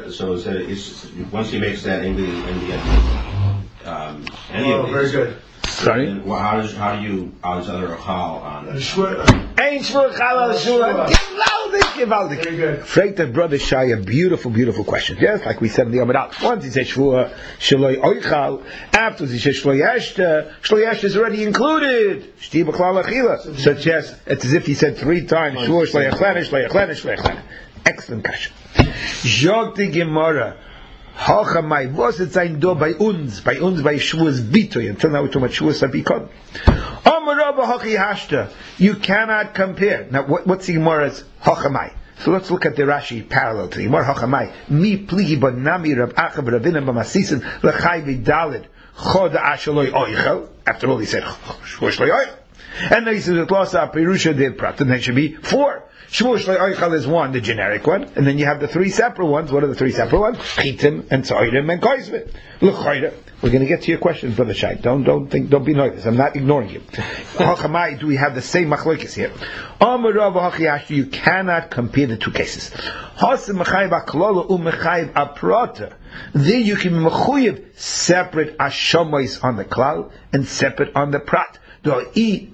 Once he makes that in the very good. Sorry? Well, how is other chal on it? Ein shvur chal al shvur. Gewaldig. Very good. Fragt the brother Shai a beautiful question. Yes, like we said in the Amid Al. Once he said shvur shaloi oichal. Afterwards he said shloi yeshta. Shloi yeshta is already included. Shti b'klal achila. So yes, it's as if he said 3 times shvur shloi yechlene, shloi yechlene, shloi yechlene. Excellent question. Jog the Gemara. Hachamai, was it sein do bei uns bei Shavuos Bitoy, until now we're talking about Shavuos Abikon. Amarabba Hachi Hashta, you cannot compare. Now what's the Gemara's Hachamai? So let's look at the Rashi parallel to the Gemara Hachamai. Mi pligi ba nami Rab Achav Ravinam b'masisin l'chai v'dalid chod ashaloi oichel. After all he said Shavuos Shloi Oichel. And then he says, Losa Pirusha did Prat, and then should be 4. Shvuah Shloi Oichel is 1, the generic one, and then you have the 3 separate ones. What are the 3 separate ones? Chitim and Tzaidim and Koisvit. L'chayda. We're going to get to your questions, Brother Shai. Don't be nervous. I'm not ignoring you. Hachamai, do we have the same machlokes here? Amarav Hachiashtu, you cannot compare the 2 cases. Hasim Mechayiv Aklala Umechayiv Aprata. There you can be mechuyev separate ashamois on the klal and separate on the prat. What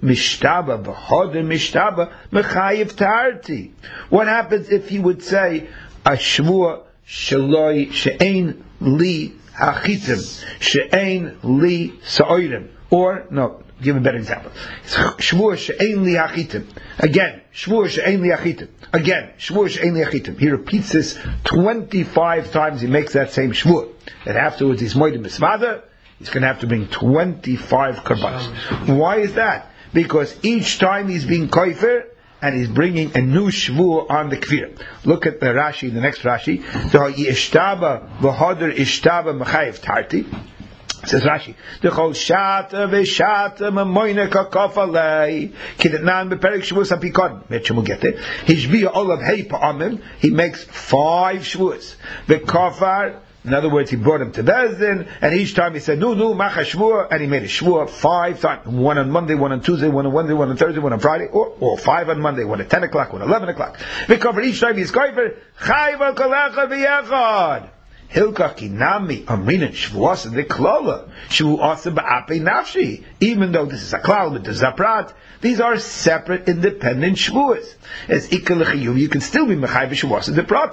happens if he would say a shvua shaloi she'ein li hachitim she'ein li sa'oidim, or no, give a better example. Shvua she'ein li hachitim. Again, shvua she'ein li hachitim. Again, shvua she'ein li hachitim. He repeats this 25 times. He makes that same shvua. And afterwards he's moedim b'svada. He's going to have to bring 25 karbanos. Why is that? Because each time he's being koifer, and he's bringing a new shvur on the kfir. Look at the Rashi, the next Rashi. Ishtaba v'hodr ishtaba mechayev tarti. Says Rashi, D'chol shata v'shata m'moyne kakofalei kidetnan beperik shvuos apikon. Which we'll get there. Hishbiya olav hei pa'amim. He makes 5 shvuos. V'kofar. In other words, he brought him to Bezdin, and each time he said, no, macha shvua, and he made a shvua 5 times. 1 on Monday, 1 on Tuesday, 1 on Wednesday, 1 on Thursday, 1 on Friday, or 5 on Monday, 1 at 10 o'clock, 1 at 11 o'clock. They cover each time he's koifer, chayva kalecha v'yechad. Hilka kinami amrinan shvuas the klola shvuasa ba'ape nafshi. Even though this is a klal, but this is a prat, these are separate, independent shvuas. As ikalechiyuv, you can still be mechayv shvuasa the prat.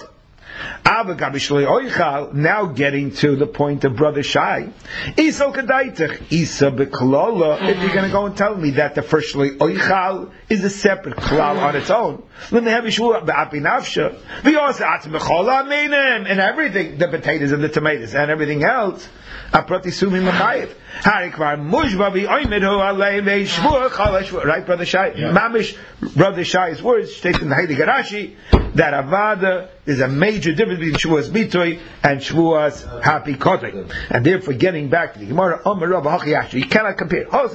Now getting to the point of Brother Shai. If you're going to go and tell me that the first Shloi Oichal is a separate klal on its own, then they have Yeshua Ba'api Nafsha. And everything, the potatoes and the tomatoes and everything else, right, Brother Shai? Mamish, Brother Shai's words stated in the Heilige Rashi that Avada is a major difference between Shavuos Bitoy and Shavuos Happy Kotek. And therefore, getting back to the Gemara, you cannot compare. Why?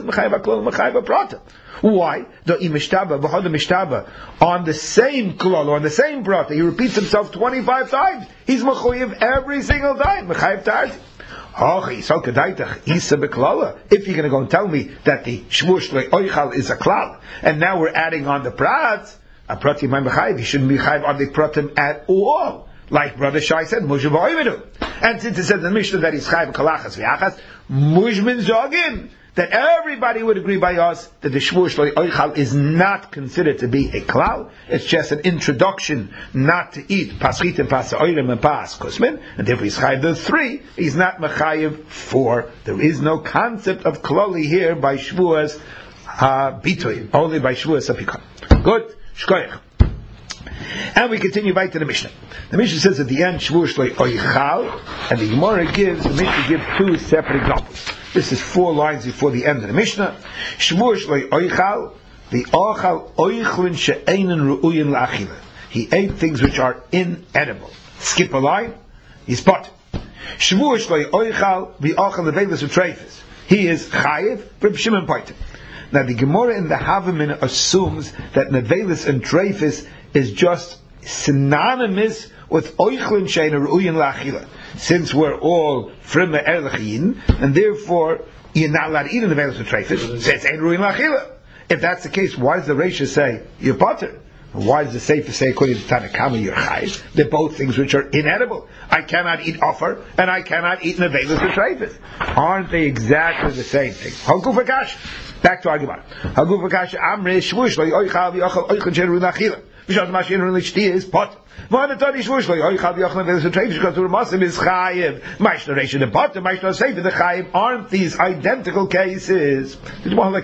The Mishtaba, on the same klal, on the same prata, he repeats himself 25 times. He's mechuyev every single time. Mechayev Tarti. If you're going to go and tell me that the Shvuah Shloi Oichal is a klal, and now we're adding on the prats, a pratim ma'achayiv, he shouldn't be chayiv on the pratim at all. Like Brother Shai said, Mujh v'oimedu. And since it says in the Mishnah that he's chayiv kalachas v'yachas, Mujmin zogin, that everybody would agree by us that the Shvuah Shloi Oichal is not considered to be a klal. It's just an introduction not to eat paschit and pasa'oirim and pas kusmin, and therefore he's chayiv the 3. He's not mechayiv 4. There is no concept of klali here by Shvuas Bitoy, only by Shvuas Apikon. Good. Shkoyach. And we continue back to the Mishnah. The Mishnah says at the end, Shvuah Shloi Oichal, and the Mishnah gives 2 separate examples. This is 4 lines before the end of the Mishnah. Shvuah Shloi Oichal, the Ochal Oichlin she'einen ru'uyin la'achila. He ate things which are inedible. Skip a line, he's pot. Shvuah Shloi Oichal, the Ochal Nevelis u'treifis. He is chayiv, Reb Shimon Paitim. Now the Gemara in the Havamina assumes that Nevelis and Treifis is just synonymous with Oichlin Shein Ru'uyin La'achila. Since we're all Frima Erlachyin, and therefore you're not allowed to eat Nevelis and Treifis, so it's Ein Ru'uyin La'achila. If that's the case, why does the Reisha say, you're potter? Why does the Sefer say, according to Tanakama, you're chayiv? They're both things which are inedible. I cannot eat offer, and I cannot eat nevelis v'treifis. Aren't they exactly the same thing? Haguf v'kash. Back to argument. Haguf v'kash amre shvush lo yoichal v'yochal oichan sheru nachila. V'shot mashin ru l'shti is pot. V'anatoni shvush lo yoichal v'yochal nevelis v'treifis because the Masim is chayiv. Ma'ishna reisha the pot, ma'ishna sefer the chayiv. Aren't these identical cases? Reisha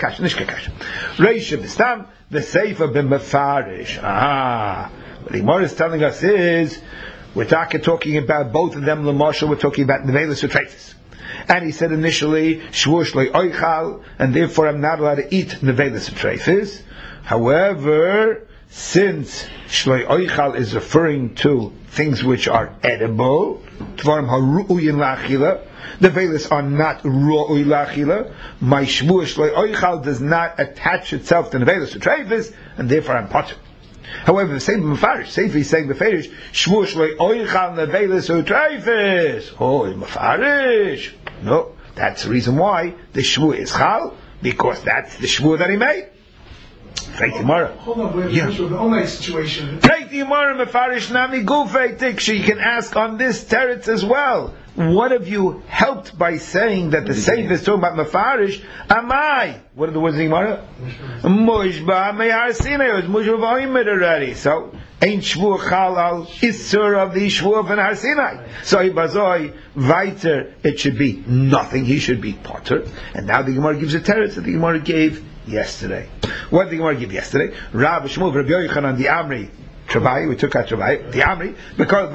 b'stam. The Sefer ben Mefarish. What the Gemara is telling us is, we're talking about both of them, L'Marshal, we're talking about Nevelis V'Treifis. And he said initially, Shvuah Shloi Oichal, and therefore I'm not allowed to eat Nevelis V'Treifis. However, since Shloi Oichal is referring to things which are edible, Tvarim HaRu'uyin La'achila, the velas are not ru'ui la'achila. My shvuah shloi oichal does not attach itself to the velas to treifis, and therefore I'm potter. However, the same mefarish, Sefer is saying mefarish shvuah shloi oichal nevelas to treifis. Oh, mefarish. No, that's the reason why the shvuah is chal, because that's the shvuah that he made. Take the Gemara. Hold on, we're in the only situation. Take the Gemara mefarish nami gufei tiksha. You can ask on this teretz as well. What have you helped by saying that the Sefer is talking about Mefarish? Amai. What are the words of the Gemara? Mushba mehar sinai. It was Mushba v'oimed already. So, ain't Shvuah chal al Isur of the Shvuah von Har Sinai. So, Ibazoi, weiter, it should be nothing. He should be potter. And now the Gemara gives a teretz that the Gemara gave yesterday. What did the Gemara give yesterday? Rav Shmuel, Rabbi Yochanan, the Amri, Travai, we took out Travai, the Amri, because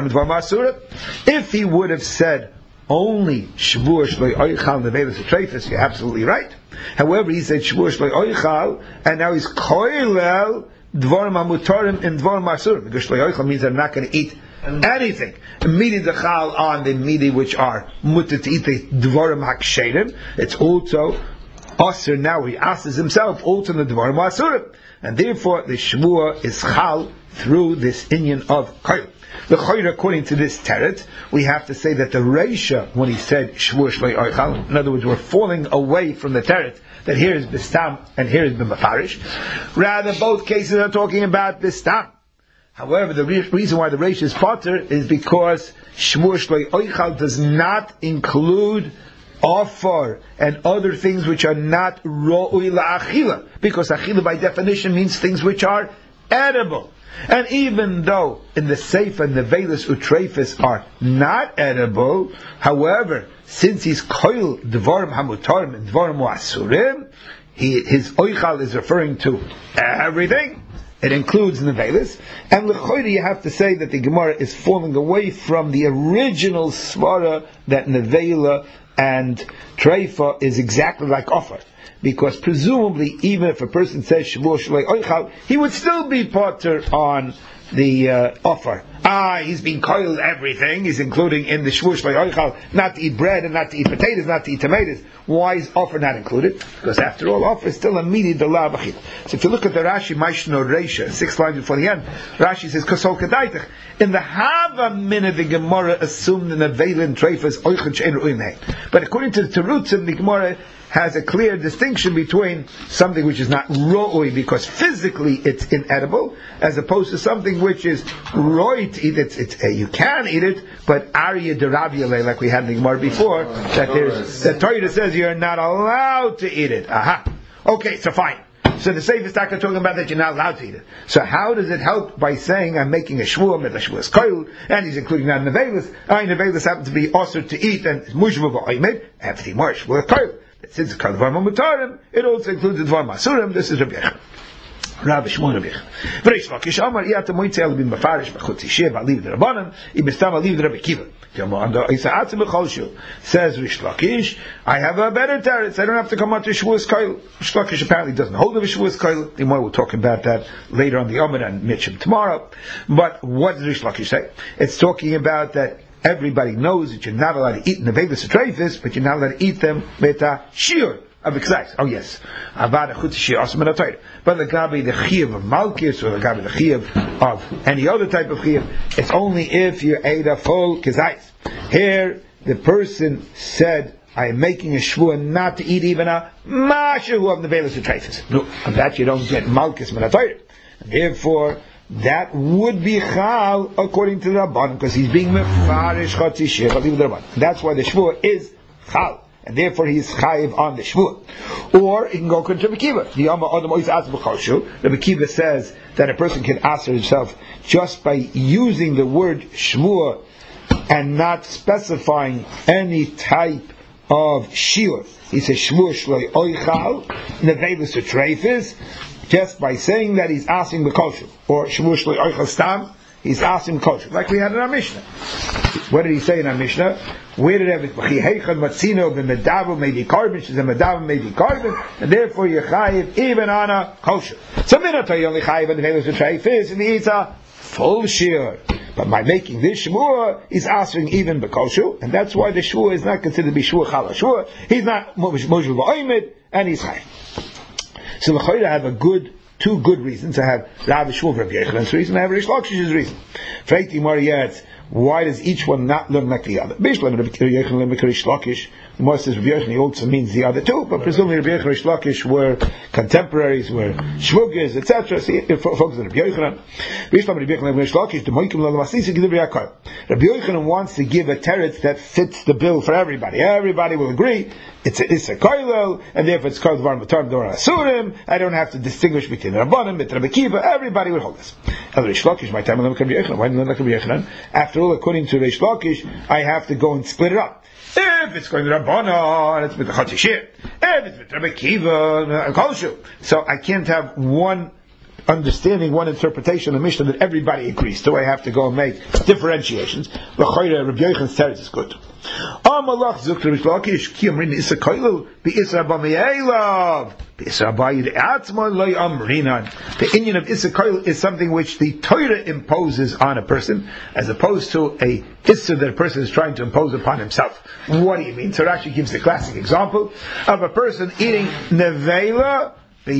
if he would have said only Shvuah Shloi Oichal Nevelis V'Treifis, you're absolutely right. However, he said Shvuah Shloi Oichal, and now he's Koilel Dvorim HaMutarim and Dvorim HaSurim, because Shloi Oichal means I'm not going to eat anything. Midi Dechal on the Midi which are mutter to eat the Dvorim HaKsherim, it's also Asr, now he asks himself also in the Dvorim HaSurim, and therefore the Shvuah is Chal through this inyan of Koil. The Choyr, according to this teret, we have to say that the Reisha, when he said Shvuah Shloi Oichal, in other words, we're falling away from the teret, that here is Bistam and here is B'Mefarish. Rather, both cases are talking about Bistam. However, the reason why the Reisha is potter is because Shvuah Shloi Oichal does not include offer and other things which are not ro'ui la'achila, because achila by definition means things which are edible. And even though in the Sefer nevelis utreifis are not edible, however, since he's koil dvorim hamutarim and dvorim u'asurim, his oichal is referring to everything. It includes nevelis, and l'choyri you have to say that the Gemara is falling away from the original svara that nevela and treifa is exactly like offer. Because presumably, even if a person says Shvuah Shloi Oichal, he would still be potter on the offer. He's being coiled everything. He's including in the Shvuah Shloi Oichal not to eat bread and not to eat potatoes, not to eat tomatoes. Why is offer not included? Because after all, offer is still a midi dalav achil. So if you look at the Rashi Maishno Reisha, 6 lines before the end, Rashi says Kosol Kedaitach. In the Hava Minna, the Gemara assumed the Nevelin Treifas Oichal Shein Ruinei. But according to the Terutzim, the Gemara has a clear distinction between something which is not ro'ui because physically it's inedible, as opposed to something which is ro'ui to eat. You can eat it, but arya derabiale, like we had in the Gemara before, that the Torah says you're not allowed to eat it. Aha. Okay, so fine. So the Sefer is talking about that you're not allowed to eat it. So how does it help by saying I'm making a shvuah, the shvuah is koil, and he's including that in nevelis. Nevelis happen to be also to eat, and mushva ba'oimed, everything more shvuah koil. Since it's called Dvarim HaMutarim, it also includes the Dvarim HaSurim. This is Rabbi Yechon. Rabbi Shmuel Rabbi Yechon. V'reish Lakish Amar Iyata Moitzi Al Bin Mefarish B'chutz Yishir Ba'aliv D'Rabbanan Ibistam Aliv D'Rabbi Kiva. Says Rish Lakish, I have a better teretz. I don't have to come out to Shavuos Koil. Rish Lakish apparently doesn't hold of a Shavuos Koil. The Gemara will talk about that later on the Amud and Mitchum tomorrow. But what does Rish Lakish say? It's talking about that everybody knows that you're not allowed to eat nevelis utreifis, but you're not allowed to eat them with a shiur of exercise. Oh yes, avad chutz shiur asum in a Torah. But the gabi the chiyuv of malchus or the gabi the chiyuv of any other type of chiyuv, it's only if you ate a full kezayis. Here the person said, I am making a shvuah not to eat even a mashu of nevelis utreifis. No, of that you don't get malchus in a Torah. Therefore, that would be chal according to the Rabban, because he's being mefarish chatzi shir, leave the Rabban. That's why the shvua is chal, and therefore he is chayiv on the shvua. Or he can go according to Rabbi Kiva. The Yama Adam always asks b'choshu. Rabbi Kiva says that a person can answer himself just by using the word shvua and not specifying any type of shiur. He says shvua shloi oichal nevelis utreifis. Just by saying that he's asking the kosher, or shvuah shloi oichal stam, he's asking kosher, like we had in our Mishnah. What did he say in our Mishnah? Where did it have heichad matzino b'medavu maybe carbon? She's a medavu maybe carbon, and therefore you're chayiv even on a kosher. So minatay only chayiv on the velos v'treifis, and he eats a full shiur. But by making this shvuah, he's asking even b'kosher, and that's why the shvuah is not considered to be shvuah chala shvuah. He's not moshel ba'oimid, and he's chayiv. So l'chayda have two good reasons. I have Rav Shmuel Rabbi Yochanan's reason, I have Rish Lakish's reason. Freiti Mariyat, why does each one not learn like the other? Bishlam Rabbi Yochanan Rabbi Rish Lakish. The Gemara says Rabbi Yochanan also means the other two, but presumably Rabbi Yochanan and Rish Lakish were contemporaries, were shvugas, etc. So he focus on Rabbi Yochanan. Bishlam Rabbi Yochanan Rabbi Rish Lakish. The Moikim Lamasisi give Rabbi Yaakov. Rabbi Yochanan wants to give a teretz that fits the bill for everybody. Everybody will agree. It's a koilel, and therefore it's called Dvar Matar Dvar Asurim. I don't have to distinguish between Rabbanim, between Rabbi Kiva. Everybody would hold this. Rish Lakish, my time, why didn't I like Rabbi Yochanan? After all, according to Rish Lakish, I have to go and split it up. If it's going to Rabbana, it's with the Chatzi Shir. If it's with Rabbi Kiva, Kolshu. So I can't have one understanding, one interpretation of Mishnah that everybody agrees to. I have to go and make differentiations. L'chayre, Rabbi Yochanan's teretz is good. Amalach zuk Rish Lakish ki amrin isa koilel be'isa b'meilav be'isa b'ayid atzman loy amrinan. The inyan of isa koilel is something which the Torah imposes on a person, as opposed to a issa that a person is trying to impose upon himself. What do you mean? So it actually gives the classic example of a person eating nevela. Is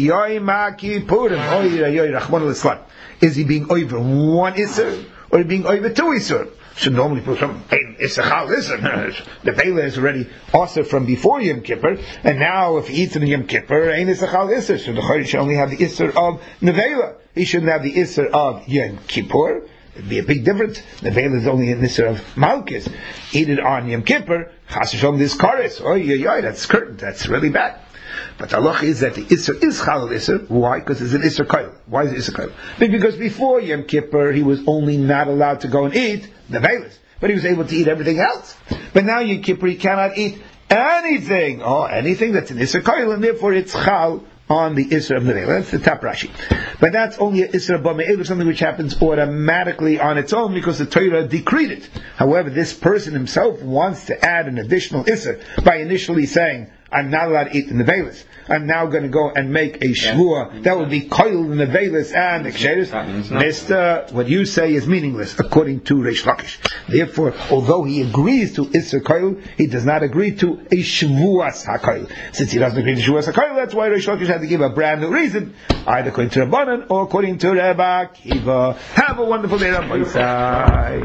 he being over one isser, or being over two isser? So normally people come, it's a chal isser. The Bela is already also from before Yom Kippur, and now if he eats in Yom Kippur, ain't it's a chal isser. So the Chayr should only have the isser of nevela. He shouldn't have the isser of Yom Kippur. It'd be a big difference. The veil is only an isser of Malchus. Eat it on Yom Kippur, chas v'shalom this kares. Oh, that's curtain. That's really bad. But the halach is that the Isser is Chalal Isser. Why? Because it's an Isser Kail. Why is it Isser Kail? Because before Yom Kippur, he was only not allowed to go and eat the Velas. But he was able to eat everything else. But now Yom Kippur, he cannot eat anything. Anything that's an Isser Kail, and therefore it's Chal on the Isser of the Velas. That's the top Rashi. But that's only an Isser of B'me'el, something which happens automatically on its own because the Torah decreed it. However, this person himself wants to add an additional Isser by initially saying, I'm not allowed to eat in the Velas. I'm now going to go and make a shvuah that will be koil in the Velas and the Ksheris. Mister, what you say is meaningless according to Rish Lakish. Therefore, although he agrees to Isser Koil, he does not agree to a shvuas HaKoil. Since he doesn't agree to shvuas HaKoil, that's why Rish Lakish had to give a brand new reason, either according to Rabbanan or according to Rabbi Kiva. Have a wonderful day, Rabbi Yisai.